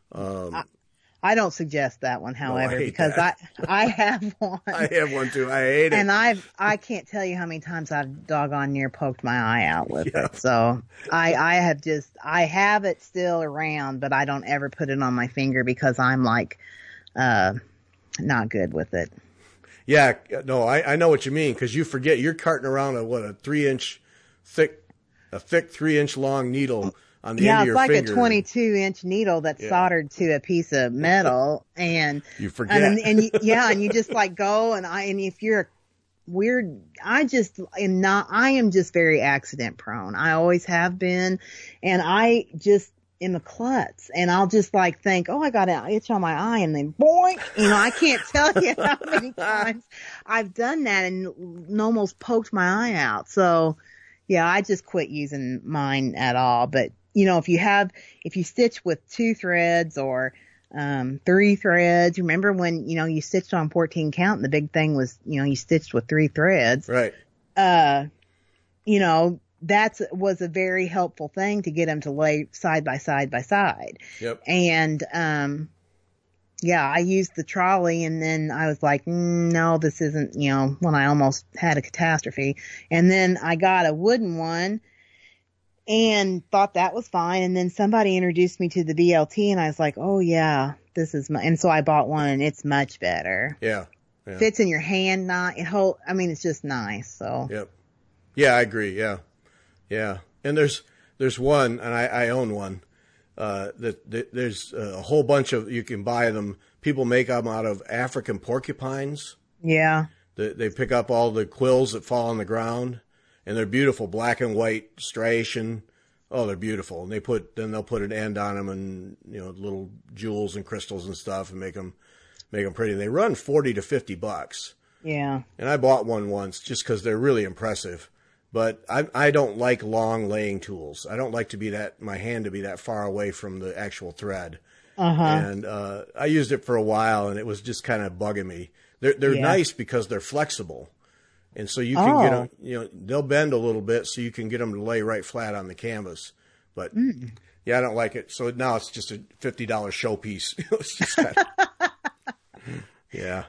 I don't suggest that one, however, hate because that. I I have one. I have one too. I hate it. And I've, I can't tell you how many times I've doggone near poked my eye out with Yeah. it. So I, I have just, I have it still around, but I don't ever put it on my finger because I'm like, uh, not good with it. Yeah, no, I, I know what you mean because you forget you're carting around a what a three inch thick, a thick three inch long needle on the Yeah, end of it's your like finger. a twenty-two inch needle that's Yeah. soldered to a piece of metal, and You forget. and, and you, yeah, and you just like go and I and if you're a weird, I just am not. I am just very accident prone. I always have been, and I just am a klutz, and I'll just like think, oh, I got an itch on my eye, and then boink, you know, I can't tell you how many times I've done that and almost poked my eye out. So, yeah, I just quit using mine at all, but. You know, if you have, if you stitch with two threads or, um, three threads, remember when, you know, you stitched on fourteen count and the big thing was, you know, you stitched with three threads, Right. uh, you know, that's was a very helpful thing to get them to lay side by side by side. Yep. And, um, yeah, I used the trolley and then I was like, mm, no, this isn't, you know, when I almost had a catastrophe. And then I got a wooden one. And thought that was fine. And then somebody introduced me to the B L T and I was like, oh yeah, this is my, and so I bought one and it's much better. Yeah. Yeah. Fits in your hand, not, it whole, I mean, it's just nice. So Yep. Yeah, I agree. Yeah. Yeah. And there's, there's one, and I, I own one, uh, that, that there's a whole bunch of, you can buy them. People make them out of African porcupines. yeah, They, they pick up all the quills that fall on the ground, and they're beautiful, black and white striation. Oh, they're beautiful. And they put, then they'll put an end on them and, you know, little jewels and crystals and stuff and make them, make them pretty. And they run forty to fifty bucks. yeah, And I bought one once just because they're really impressive. But I I don't like long laying tools. I don't like to be that, my hand to be that far away from the actual thread. uh-huh. And uh, I used it for a while, and it was just kind of bugging me. They're, they're Yeah. nice because they're flexible. And so you can oh. get them, you know, they'll bend a little bit so you can get them to lay right flat on the canvas. But mm. yeah, I don't like it. So now it's just a fifty dollars showpiece. It's just kind of, yeah.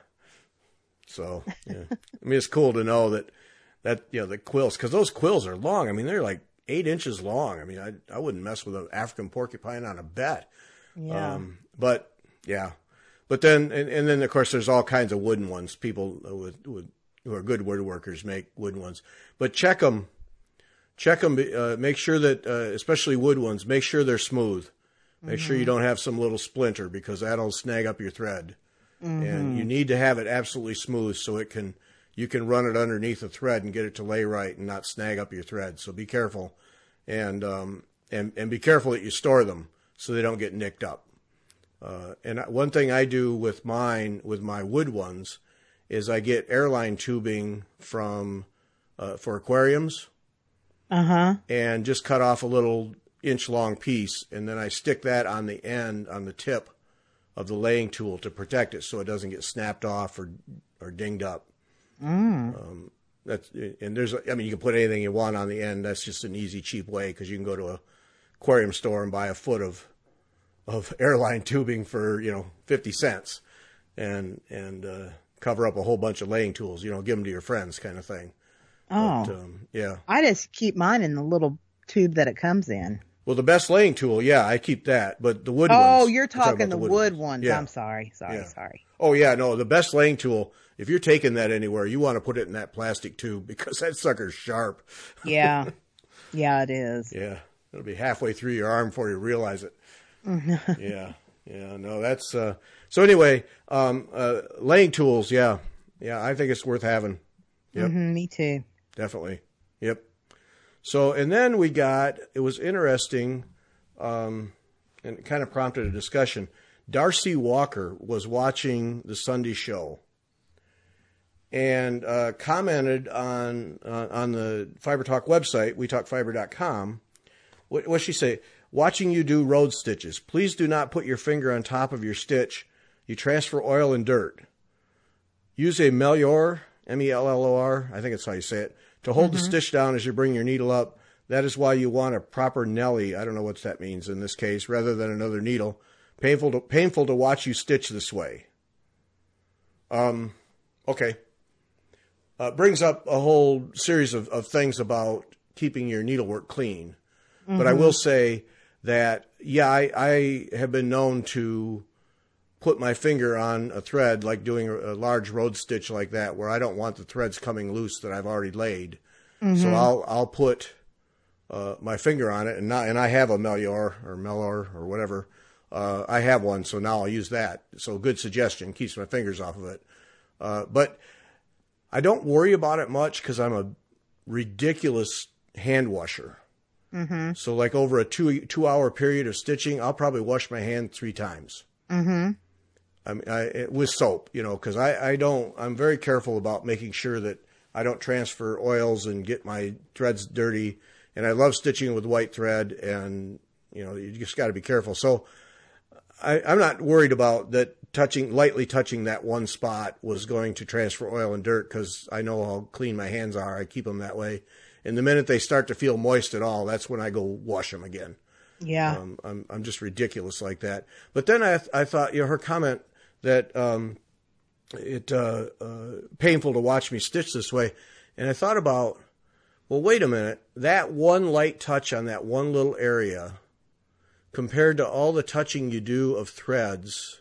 So, yeah. I mean, it's cool to know that, that, you know, the quills, cause those quills are long. I mean, they're like eight inches long. I mean, I, I wouldn't mess with an African porcupine on a bet. Yeah. Um, but yeah, but then, and, and then of course there's all kinds of wooden ones. People with, with, who are good woodworkers make wooden ones, but check them, check them, uh, make sure that, uh, especially wood ones, make sure they're smooth. Make mm-hmm. sure you don't have some little splinter because that'll snag up your thread. Mm-hmm. And you need to have it absolutely smooth so it can, you can run it underneath the thread and get it to lay right and not snag up your thread. So be careful and, um, and, and be careful that you store them so they don't get nicked up. Uh, and one thing I do with mine, with my wood ones, is I get airline tubing from, uh, for aquariums. Uh-huh. And just cut off a little inch long piece. And then I stick that on the end, on the tip of the laying tool to protect it so it doesn't get snapped off or, or dinged up. Mm. Um, that's, and there's, I mean, you can put anything you want on the end. That's just an easy, cheap way because you can go to a aquarium store and buy a foot of, of airline tubing for, you know, fifty cents and, and, uh, cover up a whole bunch of laying tools, you know, give them to your friends kind of thing. Oh, but, um, yeah. I just keep mine in the little tube that it comes in. Well, the best laying tool, yeah, I keep that, but the wood oh, ones. Oh, you're talking, talking the, the wood, wood ones. ones. Yeah. I'm sorry, sorry, yeah. sorry. Oh, yeah, no, the best laying tool, if you're taking that anywhere, you want to put it in that plastic tube because that sucker's sharp. Yeah, yeah, it is. Yeah, it'll be halfway through your arm before you realize it. yeah, yeah, no, that's, uh, so anyway, um, uh, laying tools, yeah, yeah, I think it's worth having. Yep. Mm-hmm, me too. Definitely. Yep. So, and then we got, it was interesting, um, and it kind of prompted a discussion. Darcy Walker was watching the Sunday show and uh, commented on uh, on the Fiber Talk website, we talk fiber dot com. What what she say? Watching you do road stitches. Please do not put your finger on top of your stitch. You transfer oil and dirt. Use a Melior, M E L L O R, I think that's how you say it, to hold mm-hmm. the stitch down as you bring your needle up. That is why you want a proper Nelly, I don't know what that means in this case, rather than another needle. Painful to, painful to watch you stitch this way. Um, okay. Uh, brings up a whole series of, of things about keeping your needlework clean. Mm-hmm. But I will say that, yeah, I, I have been known to put my finger on a thread, like doing a, a large road stitch like that, where I don't want the threads coming loose that I've already laid. Mm-hmm. So I'll I'll put uh, my finger on it, and not, and I have a Melior or Melor or whatever. Uh, I have one, so now I'll use that. So good suggestion, keeps my fingers off of it. Uh, but I don't worry about it much because I'm a ridiculous hand washer. Mm-hmm. So like over a two two hour period of stitching, I'll probably wash my hand three times. Mm-hmm. I mean, I, with soap, you know, because I, I don't, I'm very careful about making sure that I don't transfer oils and get my threads dirty. And I love stitching with white thread, and, you know, you just got to be careful. So I, I'm not worried about that touching, lightly touching that one spot was going to transfer oil and dirt because I know how clean my hands are. I keep them that way. And the minute they start to feel moist at all, that's when I go wash them again. Yeah. Um, I'm, I'm just ridiculous like that. But then I, I thought, you know, her comment that, um, it, uh, uh, painful to watch me stitch this way. And I thought about, well, wait a minute, that one light touch on that one little area compared to all the touching you do of threads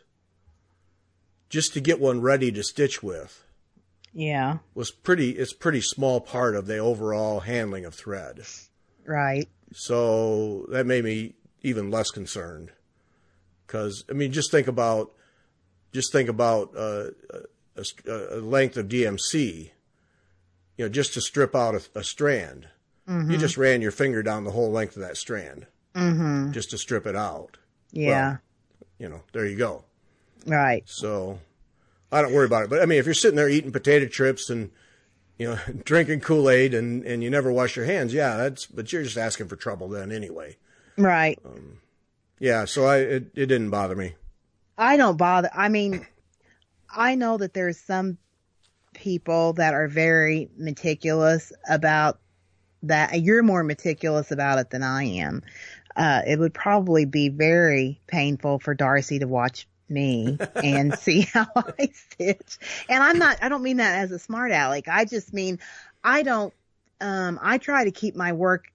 just to get one ready to stitch with. Yeah. Was pretty, it's pretty small part of the overall handling of thread. Right. So that made me even less concerned. Cause I mean, just think about, just think about, uh, a, a length of D M C, you know, just to strip out a, a strand. Mm-hmm. You just ran your finger down the whole length of that strand. Mm-hmm. Just to strip it out. Yeah. Well, you know, there you go. Right. So I don't worry about it. But I mean, if you're sitting there eating potato chips and, you know, drinking Kool-Aid and, and you never wash your hands, yeah, that's, but you're just asking for trouble then anyway. Right. Um, yeah. So I, it, it didn't bother me. I don't bother. I mean, I know that there's some people that are very meticulous about that. You're more meticulous about it than I am. Uh, it would probably be very painful for Darcy to watch me and see how I stitch. And I'm not, I don't mean that as a smart aleck. I just mean, I don't, um, I try to keep my work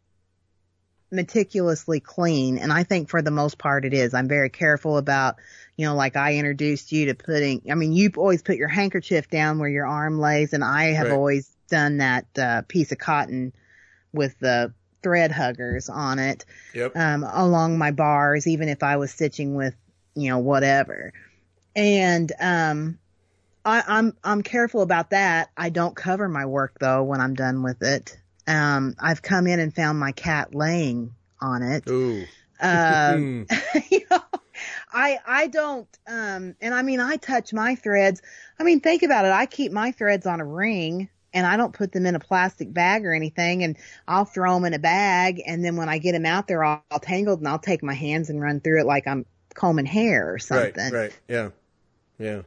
meticulously clean. And I think for the most part it is. I'm very careful about, you know, like I introduced you to putting, I mean, you always put your handkerchief down where your arm lays. And I have Right. always done that, uh, piece of cotton with the thread huggers on it, Yep. um, along my bars, even if I was stitching with, you know, whatever. And, um, I, I'm, I'm careful about that. I don't cover my work though when I'm done with it. Um, I've come in and found my cat laying on it. Ooh. Um, you know, I, I don't, um, and I mean, I touch my threads. I mean, think about it. I keep my threads on a ring and I don't put them in a plastic bag or anything, and I'll throw them in a bag. And then when I get them out there all, all tangled, and I'll take my hands and run through it like I'm combing hair or something. Right, right, yeah, yeah.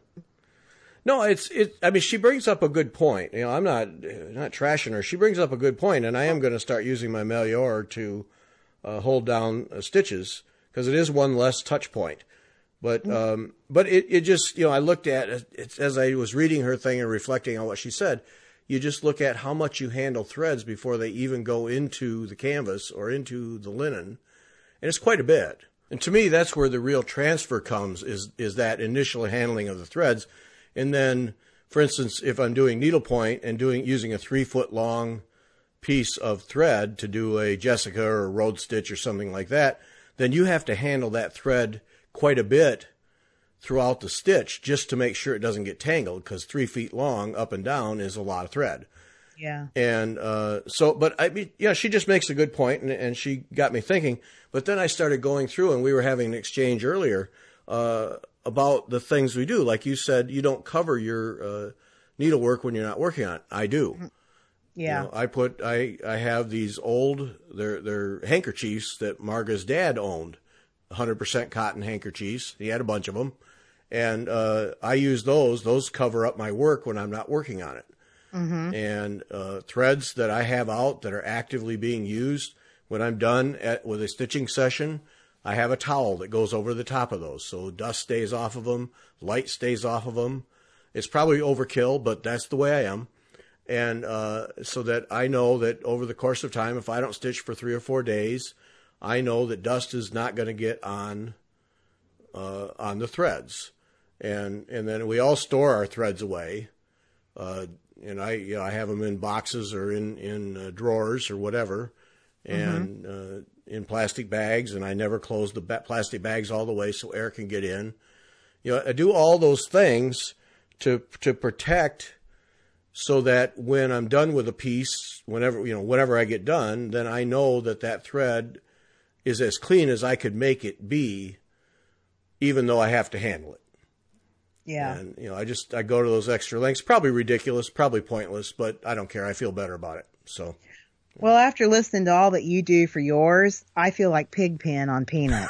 No, it's it. I mean, she brings up a good point. You know, I'm not not trashing her. She brings up a good point, and I am going to start using my Melior to uh, hold down uh, stitches because it is one less touch point. But um, but it it just, you know, I looked at it it's, as I was reading her thing and reflecting on what she said. You just look at how much you handle threads before they even go into the canvas or into the linen, and it's quite a bit. And to me, that's where the real transfer comes, is is that initial handling of the threads. And then, for instance, if I'm doing needlepoint and doing using a three foot long piece of thread to do a Jessica or a road stitch or something like that, then you have to handle that thread quite a bit throughout the stitch just to make sure it doesn't get tangled, because three feet long up and down is a lot of thread. Yeah. And uh, so, but I mean, yeah, she just makes a good point, and, and she got me thinking. But then I started going through, and we were having an exchange earlier uh, about the things we do. Like you said, you don't cover your uh, needlework when you're not working on it. I do. Yeah. You know, I put, I, I have these old, they're, they're handkerchiefs that Marga's dad owned, one hundred percent cotton handkerchiefs. He had a bunch of them. And uh, I use those. Those cover up my work when I'm not working on it. Mm-hmm. And uh, threads that I have out that are actively being used, when I'm done at, with a stitching session, I have a towel that goes over the top of those. So dust stays off of them, light stays off of them. It's probably overkill, but that's the way I am. And uh, so that I know that over the course of time, if I don't stitch for three or four days, I know that dust is not going to get on uh, on the threads. And and then we all store our threads away. Uh, and I you know, I have them in boxes or in, in uh, drawers or whatever, and mm-hmm. uh, in plastic bags, and I never close the ba- plastic bags all the way so air can get in. You know, I do all those things to to protect, so that when I'm done with a piece, whenever, you know, whenever I get done, then I know that that thread is as clean as I could make it be, even though I have to handle it. Yeah. And, you know, I just, I go to those extra lengths. Probably ridiculous, probably pointless, but I don't care. I feel better about it. So. Well, after listening to all that you do for yours, I feel like Pigpen on Peanuts.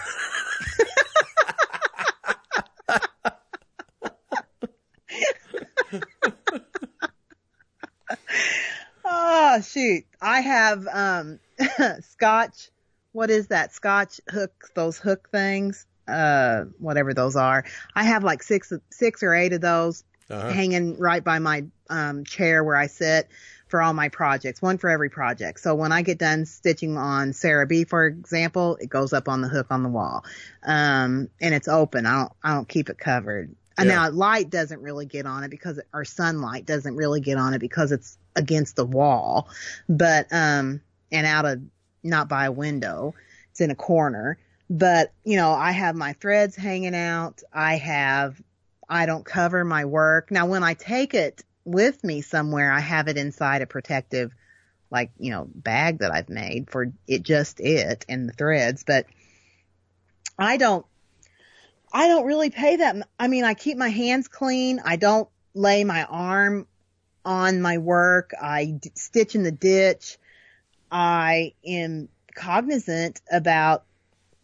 Oh, shoot. I have, um, Scotch. What is that? Scotch hooks, those hook things. Uh, whatever those are. I have like six, six or eight of those uh-huh. hanging right by my, um, chair where I sit for all my projects, one for every project. So when I get done stitching on Sarah B, for example, it goes up on the hook on the wall. Um, and it's open. I don't, I don't keep it covered. And yeah. Now light doesn't really get on it because, or sunlight doesn't really get on it because it's against the wall, but, um, and out of, not by a window. It's in a corner. But, you know, I have my threads hanging out. I have, I don't cover my work. Now, when I take it with me somewhere, I have it inside a protective, like, you know, bag that I've made for it, just it and the threads. But I don't, I don't really pay that. I mean, I keep my hands clean. I don't lay my arm on my work. I d- stitch in the ditch. I am cognizant about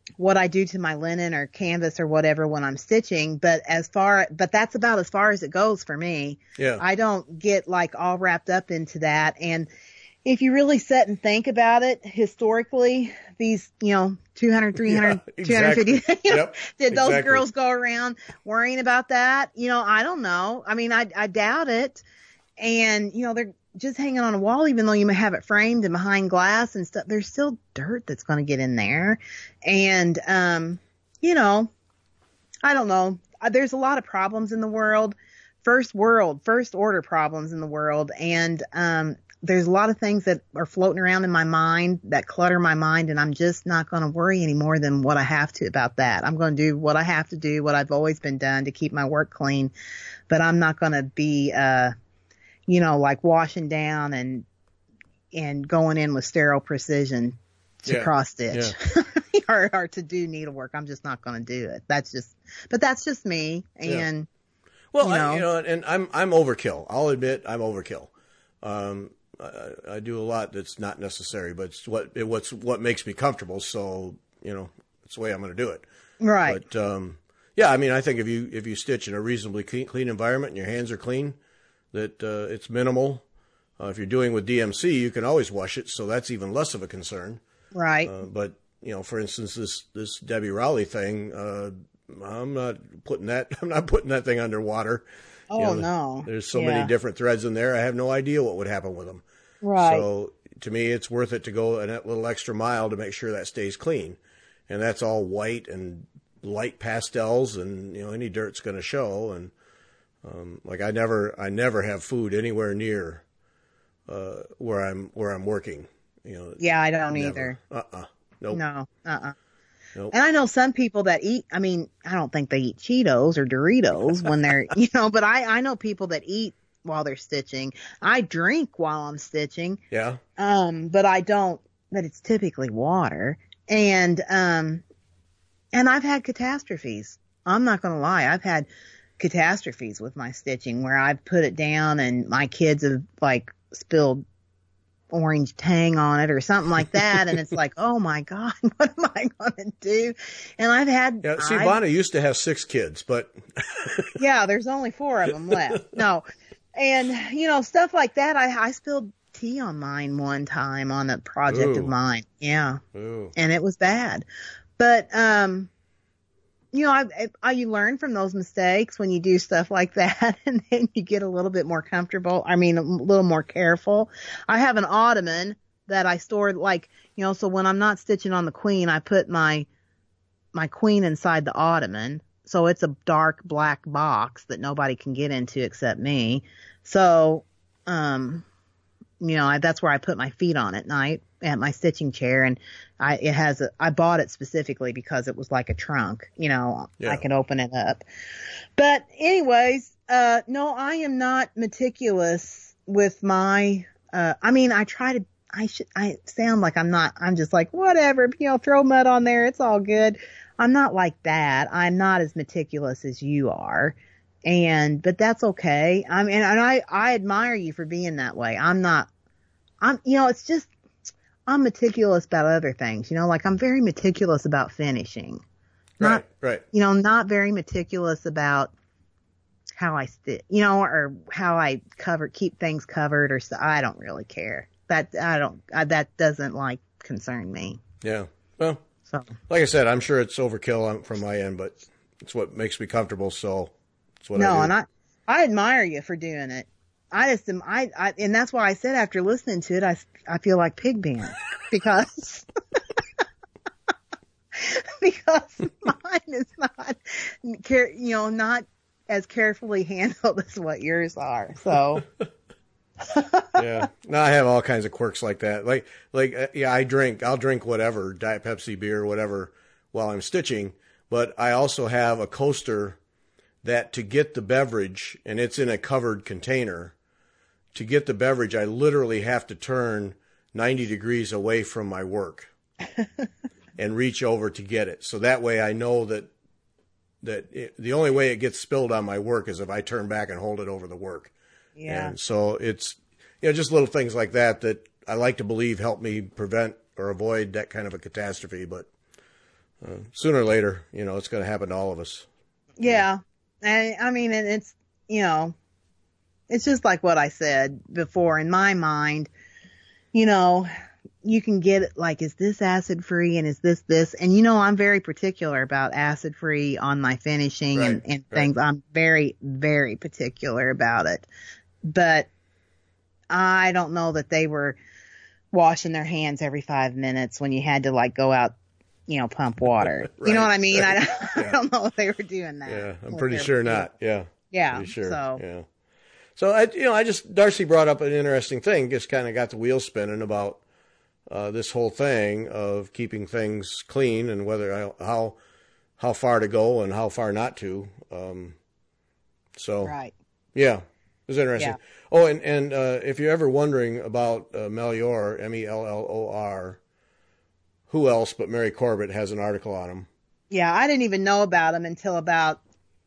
what I do to my linen or canvas or whatever when I'm stitching, but as far, but that's about as far as it goes for me. Yeah. I don't get like all wrapped up into that. And if you really sit and think about it, historically, these, you know, two hundred, three hundred, yeah, exactly. two hundred fifty, you know, yep, did those exactly. girls go around worrying about that? You know, I don't know. I mean, I, I doubt it. And, you know, they're just hanging on a wall, even though you may have it framed and behind glass and stuff. There's still dirt that's going to get in there. And, um, you know, I don't know. There's a lot of problems in the world, first world, first order problems in the world. And, um, there's a lot of things that are floating around in my mind that clutter my mind, and I'm just not going to worry any more than what I have to about that. I'm going to do what I have to do, what I've always been done to keep my work clean, but I'm not going to be, uh, you know, like washing down and, and going in with sterile precision to yeah. cross stitch yeah. or, or to do needlework. I'm just not going to do it. That's just, but that's just me. And, yeah. well, you know, I, you know, and I'm, I'm overkill. I'll admit I'm overkill. Um, I, I do a lot that's not necessary, but it's what, it, what's, what makes me comfortable. So, you know, it's the way I'm going to do it. Right. But, um, yeah, I mean, I think if you, if you stitch in a reasonably clean, clean environment and your hands are clean, that uh, it's minimal. Uh, if you're doing with D M C, you can always wash it, so that's even less of a concern. Right. Uh, but, you know, for instance, this this Debbie Rowley thing, uh, I'm not putting that I'm not putting that thing underwater. Oh, you know, no. There's so yeah. many different threads in there. I have no idea what would happen with them. Right. So to me, it's worth it to go a little extra mile to make sure that stays clean, and that's all white and light pastels, and you know any dirt's going to show. And Um, like I never, I never have food anywhere near, uh, where I'm, where I'm working, you know. Yeah, I don't never. either. Uh-uh. Nope. No, uh-uh. Nope. And I know some people that eat, I mean, I don't think they eat Cheetos or Doritos when they're, you know, but I, I know people that eat while they're stitching. I drink while I'm stitching. Yeah. Um, but I don't, but it's typically water. And, um, and I've had catastrophes. I'm not going to lie. I've had catastrophes with my stitching where I've put it down and my kids have like spilled orange tang on it or something like that. And it's like, oh my God, what am I going to do? And I've had, Yeah. See, I've, Bonnie used to have six kids, but yeah, there's only four of them left. No. And you know, stuff like that. I, I spilled tea on mine one time on a project Ooh. of mine. Yeah. Ooh. And it was bad, but, um, you know, I, I, you learn from those mistakes when you do stuff like that, and then you get a little bit more comfortable. I mean, a little more careful. I have an ottoman that I stored, like, you know, so when I'm not stitching on the queen, I put my, my queen inside the ottoman. So it's a dark black box that nobody can get into except me. So, um, you know, I, that's where I put my feet on at night at my stitching chair. And I, it has a, I bought it specifically because it was like a trunk, you know, Yeah. I can open it up. But anyways, uh, no, I am not meticulous with my, uh, I mean, I try to, I should, I sound like I'm not, I'm just like, whatever, you know, throw mud on there. It's all good. I'm not like that. I'm not as meticulous as you are. And, but that's okay. I mean, and I, I admire you for being that way. I'm not, I'm, you know, it's just, I'm meticulous about other things, you know, like I'm very meticulous about finishing. Not, right, right. You know, not very meticulous about how I stitch, you know, or how I cover, keep things covered or so. I don't really care. That, I don't, I, that doesn't like concern me. Yeah. Well, so, like I said, I'm sure it's overkill on, from my end, but it's what makes me comfortable. So it's what no, I do. and I, I admire you for doing it. I just am, I, I, and that's why I said after listening to it, I, I feel like Pigpen because, because mine is not, care, you know, not as carefully handled as what yours are. So. Yeah. No, I have all kinds of quirks like that. Like, like, uh, yeah, I drink, I'll drink whatever, Diet Pepsi, beer, whatever, while I'm stitching. But I also have a coaster that to get the beverage, and it's in a covered container, to get the beverage, I literally have to turn ninety degrees away from my work and reach over to get it. So that way I know that, that it, the only way it gets spilled on my work is if I turn back and hold it over the work. Yeah. And so it's, you know, just little things like that that I like to believe help me prevent or avoid that kind of a catastrophe. But uh, sooner or later, you know, it's going to happen to all of us. Yeah. I, I mean, and it's, you know, it's just like what I said before. In my mind, you know, you can get it like, is this acid free and is this this? And, you know, I'm very particular about acid free on my finishing right, and, and right. things. I'm very, very particular about it. But I don't know that they were washing their hands every five minutes when you had to like go out, you know, pump water. right, you know what I mean? right. I, don't, Yeah. I don't know if they were doing that. Yeah, I'm pretty sure not. Yeah. Yeah. Pretty sure. So. Yeah. So I, you know, I just Darcy brought up an interesting thing. Just kind of got the wheels spinning about uh, this whole thing of keeping things clean and whether how how far to go and how far not to. Um, so Right. yeah, it was interesting. Yeah. Oh, and and uh, if you're ever wondering about uh, Melior, M E L L O R, who else but Mary Corbett has an article on him? Yeah, I didn't even know about him until about,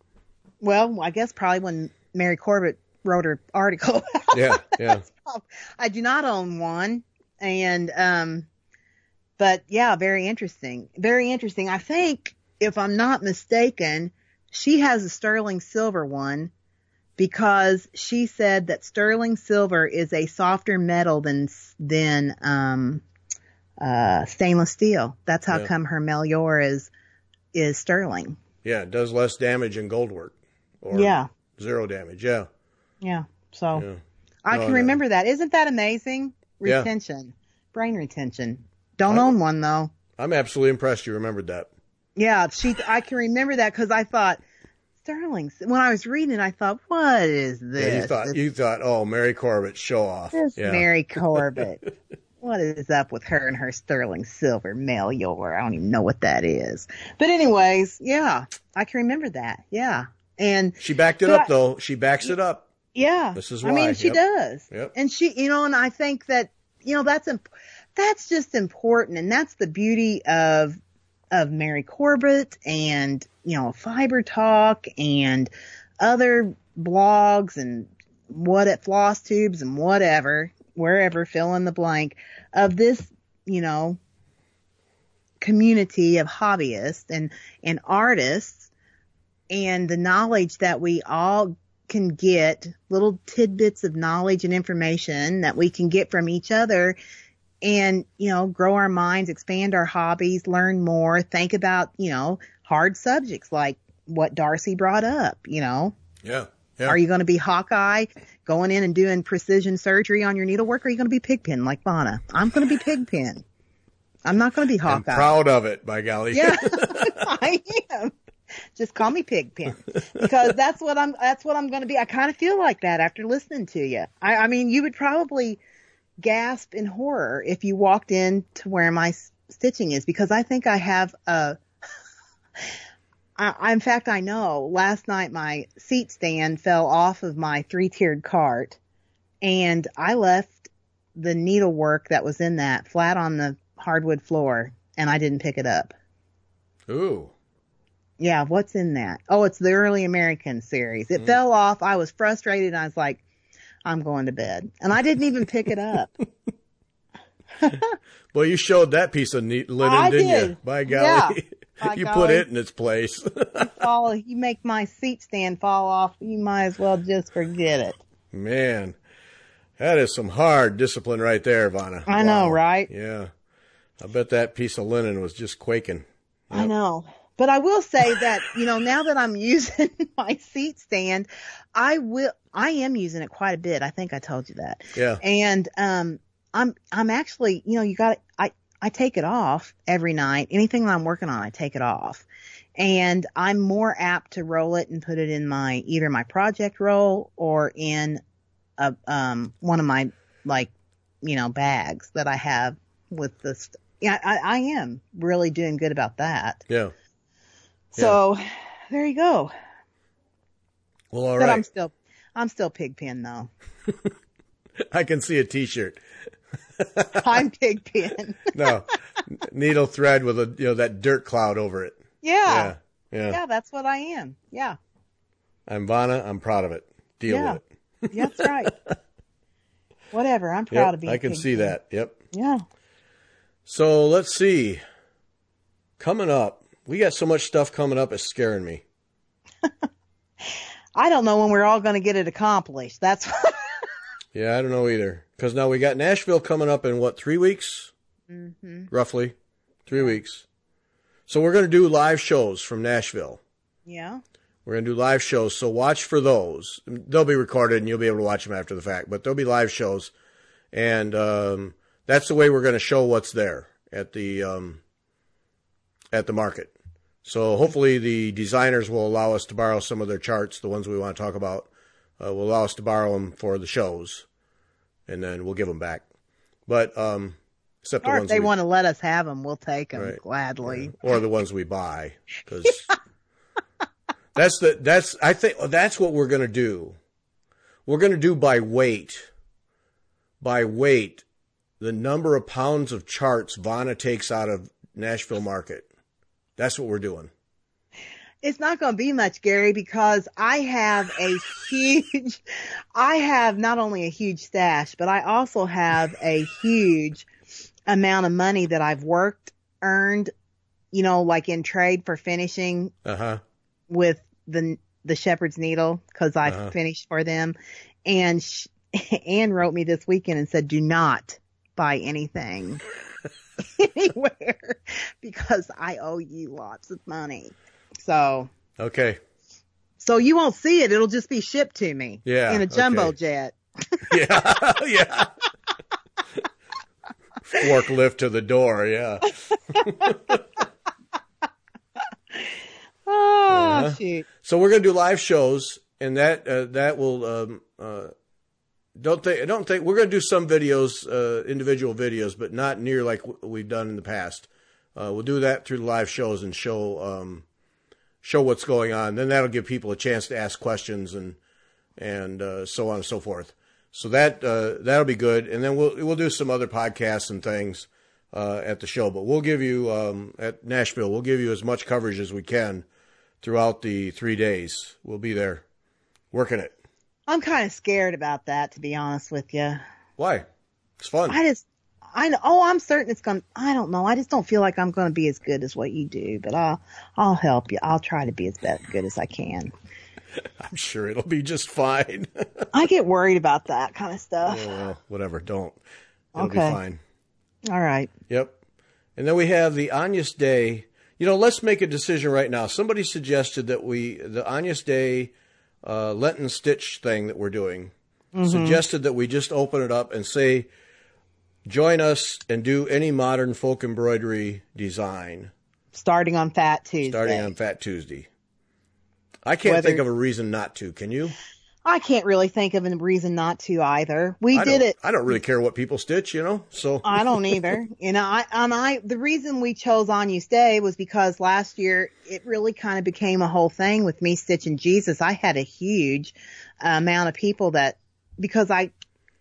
well, I guess probably when Mary Corbett wrote her article. Yeah, yeah. I do not own one. And, um, but yeah, very interesting. Very interesting. I think, if I'm not mistaken, she has a sterling silver one because she said that sterling silver is a softer metal than, than, um, uh, stainless steel. That's how Yeah. come her Melior is, is sterling. Yeah, it does less damage than gold work. Or Yeah. zero damage. Yeah. Yeah. So Yeah. I No, can no. remember that. Isn't that amazing? Yeah. Retention, brain retention. Don't I- own one though. I'm absolutely impressed you remembered that. Yeah. She, I can remember that because I thought sterling, when I was reading it, I thought, what is this? Yeah, you thought This- you thought, oh, Mary Corbett, show off. This Yeah. Mary Corbett. What is up with her and her sterling silver Melior? I don't even know what that is. But anyways, yeah, I can remember that. Yeah. And She backed it So up I- though. She backs it up. yeah, This is I why. mean, she Yep. does. Yep. And she, you know, and I think that, you know, that's, imp- that's just important. And that's the beauty of, of Mary Corbett and, you know, Fiber Talk and other blogs and what at Floss Tubes and whatever, wherever, fill in the blank of this, you know, community of hobbyists and, and artists and the knowledge that we all can get, little tidbits of knowledge and information that we can get from each other and, you know, grow our minds, expand our hobbies, learn more, think about, you know, hard subjects like what Darcy brought up, you know. Yeah. Yeah. Are you going to be Hawkeye going in and doing precision surgery on your needlework? Or are you going to be Pigpen like Vonna? I'm going to be Pigpen. I'm not going to be I'm Hawkeye. proud of it, by golly. Yeah, I am. Just call me Pigpen because that's what I'm, that's what I'm going to be. I kind of feel like that after listening to you. I, I mean, you would probably gasp in horror if you walked in to where my s- stitching is because I think I have a, I, I- in fact, I know last night my seat stand fell off of my three-tiered cart and I left the needlework that was in that flat on the hardwood floor and I didn't pick it up. Ooh. Yeah, what's in that? Oh, it's the Early American series. It mm. fell off. I was frustrated. I was like, I'm going to bed. And I didn't even pick it up. Well, you showed that piece of neat linen, I didn't did. you? By golly. Yeah. By you golly. put it in its place. Fall, you make my seat stand fall off. You might as well just forget it. Man, that is some hard discipline right there, Vonna. I Wow. know, right? Yeah. I bet that piece of linen was just quaking. Yep. I know. But I will say that, you know, now that I'm using my seat stand, I will, I am using it quite a bit. I think I told you that. Yeah. And, um, I'm, I'm actually, you know, you got I, I take it off every night. Anything that I'm working on, I take it off. And I'm more apt to roll it and put it in my, either my project roll or in a, um, one of my, like, you know, bags that I have with this. Yeah, I, I am really doing good about that. Yeah. So yeah. There you go. Well, all but right. I'm still, I'm still Pigpen though. I can see a t-shirt. I'm Pigpen. No, needle thread with a, you know, that dirt cloud over it. Yeah. Yeah. Yeah. Yeah. That's what I am. Yeah. I'm Vonna. I'm proud of it. Deal yeah. with it. That's right. Whatever. I'm proud yep, of being I can Pigpen. see that. Yep. Yeah. So let's see. Coming up, We got so much stuff coming up, it's scaring me. I don't know when we're all going to get it accomplished. That's what Yeah, I don't know either. Because now we got Nashville coming up in, what, three weeks? Mm-hmm. Roughly. Three weeks. So we're going to do live shows from Nashville. Yeah. We're going to do live shows, so watch for those. They'll be recorded, and you'll be able to watch them after the fact. But there'll be live shows. And um, that's the way we're going to show what's there at the um, at the market. So hopefully the designers will allow us to borrow some of their charts, the ones we want to talk about. Uh, will allow us to borrow them for the shows, and then we'll give them back. But um, except the Or if ones they we, want to let us have them, we'll take them right, gladly. yeah, or the ones we buy, because that's the that's I think that's what we're going to do. We're going to do by weight, by weight, the number of pounds of charts Vonna takes out of Nashville market. That's what we're doing. It's not going to be much, Gary, because I have a huge, I have not only a huge stash, but I also have a huge amount of money that I've worked, earned, you know, like in trade for finishing uh-huh. with the the Shepherd's Needle, because I uh-huh. finished for them. And sh- Anne wrote me this weekend and said, do not buy anything anywhere because I owe you lots of money. So okay, so you won't see it. It'll just be shipped to me. Yeah, in a jumbo okay. jet. Yeah, yeah. Forklift to the door. Yeah. Oh uh-huh. shoot! So we're gonna do live shows, and that uh, that will um, uh, don't think don't think we're gonna do some videos, uh, individual videos, but not near like we've done in the past. Uh, we'll do that through the live shows and show. Um, show what's going on. Then that'll give people a chance to ask questions and and uh, so on and so forth. So that uh, that'll be good. And then we'll we'll do some other podcasts and things uh, at the show. But we'll give you um, at Nashville. We'll give you as much coverage as we can throughout the three days. We'll be there working it. I'm kind of scared about that, to be honest with you. Why? It's fun. I just. I know. Oh, I'm certain it's going to, I don't know. I just don't feel like I'm going to be as good as what you do, but I'll, I'll help you. I'll try to be as best, good as I can. I'm sure it'll be just fine. I get worried about that kind of stuff. Oh, well, whatever. Don't. It'll Okay. be fine. All right. Yep. And then we have the Agnus Dei. You know, let's make a decision right now. Somebody suggested that we, the Agnus Dei uh, Lenten stitch thing that we're doing, mm-hmm. suggested that we just open it up and say, join us and do any modern folk embroidery design. Starting on Fat Tuesday. Starting on Fat Tuesday. I can't Whether, think of a reason not to. Can you? I can't really think of a reason not to either. We I did it. I don't really care what people stitch, you know, so. I don't either. You know, I, and I, the reason we chose Agnus Dei was because last year it really kind of became a whole thing with me stitching Jesus. I had a huge uh, amount of people that, because I,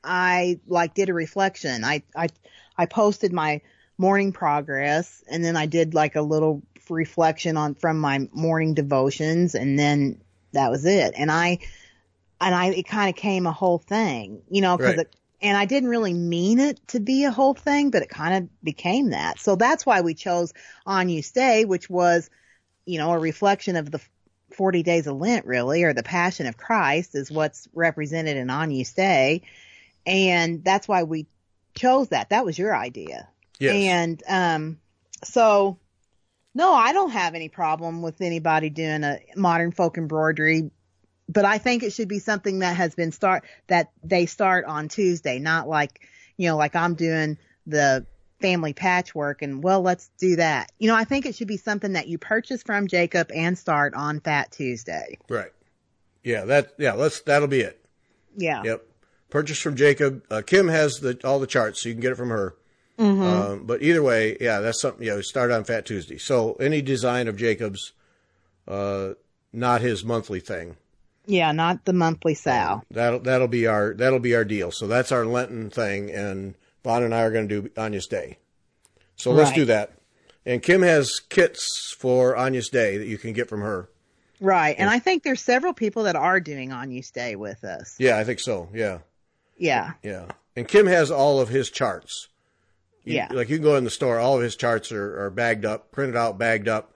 I like did a reflection. I, I, I posted my morning progress, and then I did like a little reflection on from my morning devotions, and then that was it. And I, and I, it kind of came a whole thing, you know, cause right. it, and I didn't really mean it to be a whole thing, but it kind of became that. So that's why we chose Agnus Dei, which was, you know, a reflection of the forty days of Lent, really, or the Passion of Christ is what's represented in Agnus Dei. And that's why we chose that. That was your idea. Yes. And, um, so no, I don't have any problem with anybody doing a modern folk embroidery, but I think it should be something that has been start, that they start on Tuesday, not like, you know, like I'm doing the family patchwork and well, let's do that. You know, I think it should be something that you purchase from Jacob and start on Fat Tuesday. Right. Yeah. That, yeah, let's, that'll be it. Yeah. Yep. Purchase from Jacob. Uh, Kim has the all the charts, so you can get it from her. Mm-hmm. Um, but either way, yeah, that's something. Yeah, we start on Fat Tuesday. So any design of Jacob's, uh, not his monthly thing. Yeah, not the monthly sal. That'll that'll be our that'll be our deal. So that's our Lenten thing, and Vaughn and I are going to do Agnus Dei. So let's Right. do that. And Kim has kits for Agnus Dei that you can get from her. Right, and I think there's several people that are doing Agnus Dei with us. Yeah, I think so. Yeah. Yeah. Yeah. And Kim has all of his charts. You, Yeah. Like you can go in the store, all of his charts are, are bagged up, printed out, bagged up.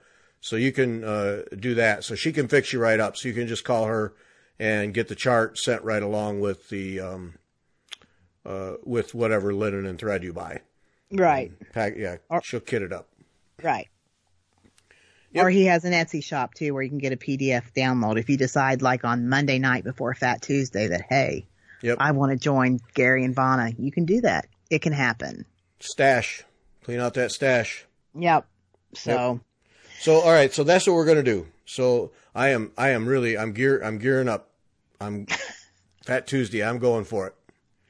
So you can uh, do that. So she can fix you right up. So you can just call her and get the chart sent right along with the um, uh, with whatever linen and thread you buy. Right. Pack, yeah, or, she'll kit it up. Right. Yep. Or he has an Etsy shop too, where you can get a P D F download if you decide, like on Monday night before Fat Tuesday, that hey, yep. I want to join Gary and Vonna. You can do that. It can happen. Stash, clean out that stash. Yep. So. Yep. So all right, so that's what we're gonna do. So I am, I am really, I'm gear, I'm gearing up. I'm Fat Tuesday. I'm going for it.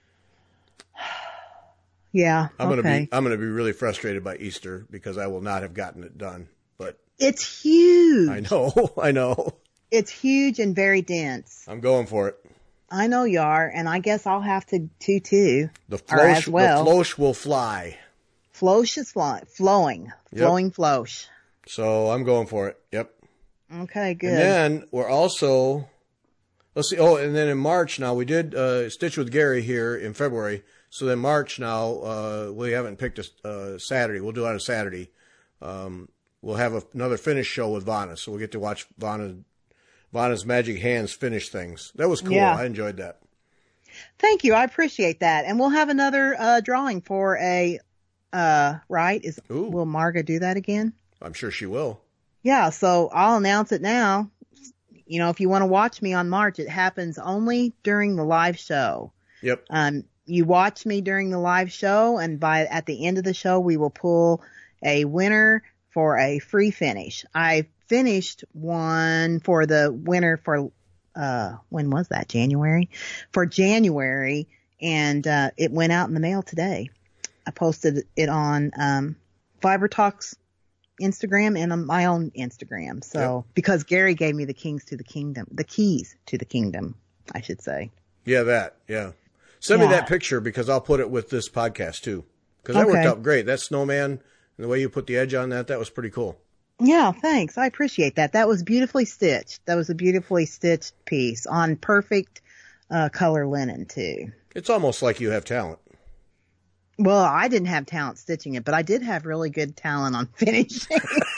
Yeah. I'm okay. gonna be, I'm gonna be really frustrated by Easter because I will not have gotten it done. But it's huge. I know, I know. It's huge and very dense. I'm going for it. I know you are, and I guess I'll have to too too. The flosh, as well. the flosh will fly. Flosh is flying, flowing, Yep. flowing flosh. So I'm going for it. Yep. Okay, good. And then we're also, let's see. Oh, and then in March now we did uh, Stitch with Gary here in February. So then March now uh, we haven't picked a uh, Saturday. We'll do it on a Saturday. Um, we'll have a, another finish show with Vonna, so we'll get to watch Vonna, Vonna's magic hands finish things. That was cool. Yeah. I enjoyed that. Thank you. I appreciate that. And we'll have another uh, drawing for a, uh, right? Is Ooh. Will Marga do that again? I'm sure she will. Yeah, so I'll announce it now. You know, if you want to watch me on March, it happens only during the live show. Yep. Um, you watch me during the live show, and by at the end of the show, we will pull a winner for a free finish. I finished one for the winner for, uh, when was that? January? For January, and uh, it went out in the mail today. I posted it on um, Fiber Talks Instagram and on my own Instagram. So, yep. Because Gary gave me the kings to the kingdom, the keys to the kingdom, I should say. Yeah, that. Yeah. Send yeah. me that picture because I'll put it with this podcast too. Because that okay. worked out great. That snowman and the way you put the edge on that, that was pretty cool. Yeah, thanks. I appreciate that. That was beautifully stitched. That was a beautifully stitched piece on perfect uh, color linen too. It's almost like you have talent. Well, I didn't have talent stitching it, but I did have really good talent on finishing.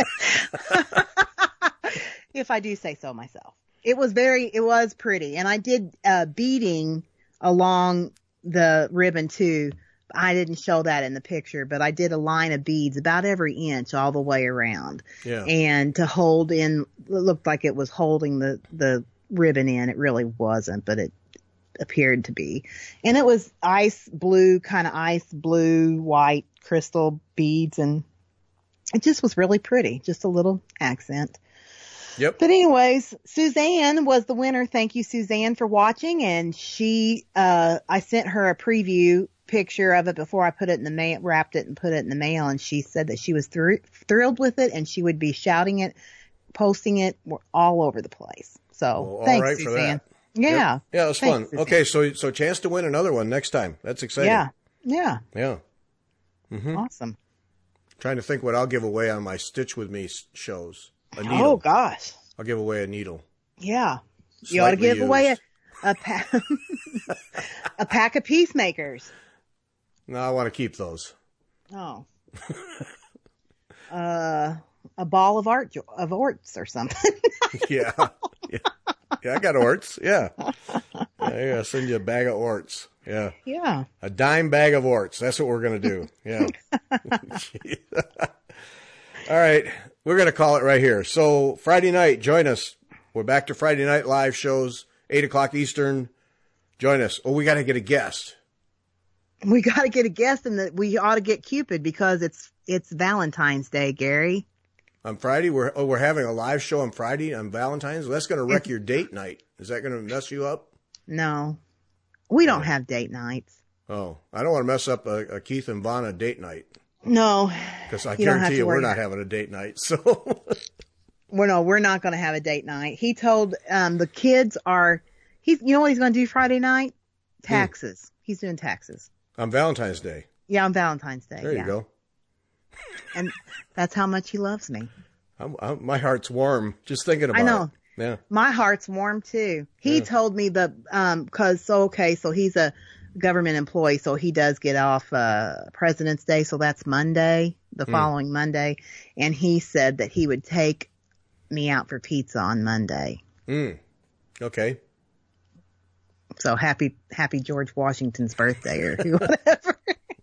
If I do say so myself. It was very, it was pretty. And I did uh, beading along the ribbon too. I didn't show that in the picture, but I did a line of beads about every inch all the way around. Yeah. And to hold in, it looked like it was holding the, the ribbon in. It really wasn't, but it appeared to be. And it was ice blue, kind of ice blue, white crystal beads. And it just was really pretty. Just a little accent. Yep. But anyways, Suzanne was the winner. Thank you, Suzanne, for watching. And she, uh, I sent her a preview picture of it before I put it in the mail, wrapped it and put it in the mail. And she said that she was thr- thrilled with it and she would be shouting it, posting it all over the place. So well, all thanks, right Suzanne. For that. Yeah. Yep. Yeah, it was thanks, fun. Suzanne. Okay. So, so chance to win another one next time. That's exciting. Yeah. Yeah. Yeah. Mm-hmm. Awesome. Trying to think what I'll give away on my Stitch With Me shows. A needle. Oh gosh. I'll give away a needle. Yeah. Slightly You ought to give used. away a, a pack, a pack of peacemakers. No, I want to keep those. Oh. uh, a ball of art, of orts or something. yeah. yeah. Yeah, I got orts. Yeah. Yeah, I'll send you a bag of orts. Yeah. Yeah. A dime bag of orts. That's what we're going to do. Yeah. All right. We're going to call it right here. So Friday night, join us. We're back to Friday night live shows, eight o'clock Eastern. Join us. Oh, we got to get a guest. We got to get a guest, and that we ought to get Cupid because it's it's Valentine's Day, Gary. On Friday, we're oh, we're having a live show on Friday on Valentine's. That's going to wreck your date night. Is that going to mess you up? No, we don't have date nights. Oh, I don't want to mess up a, a Keith and Vonna date night. No, because I you don't have guarantee to you we're worry. not having a date night. So, well, no, we're not going to have a date night. He told um the kids are. He's you know what he's going to do Friday night? Taxes. Hmm. He's doing taxes. On Valentine's Day. Yeah, on Valentine's Day. There yeah. you go. And that's how much he loves me. I'm, I'm, my heart's warm just thinking about it. I know. It. Yeah. My heart's warm too. He Yeah. told me the um cause so okay, so he's a government employee, so he does get off uh President's Day, so that's Monday, the Hmm. following Monday, and he said that he would take me out for pizza on Monday. Mm. Okay. So happy, happy George Washington's birthday or whatever.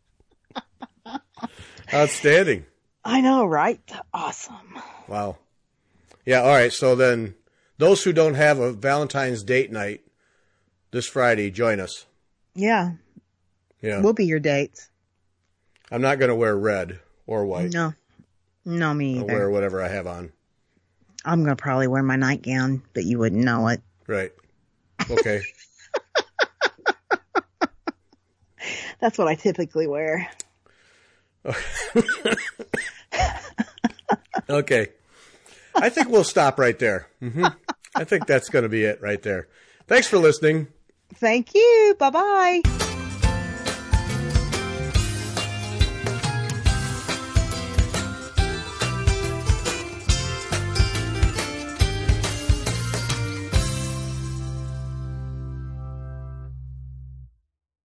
Outstanding. I know, right? Awesome. Wow. Yeah, all right. So then those who don't have a Valentine's date night this Friday, join us. Yeah. Yeah. We'll be your dates. I'm not going to wear red or white. No. No, me I'll either. wear whatever I have on. I'm going to probably wear my nightgown, but you wouldn't know it. Right. Okay. That's what I typically wear. Okay. I think we'll stop right there. Mm-hmm. I think that's going to be it right there. Thanks for listening. Thank you. Bye-bye.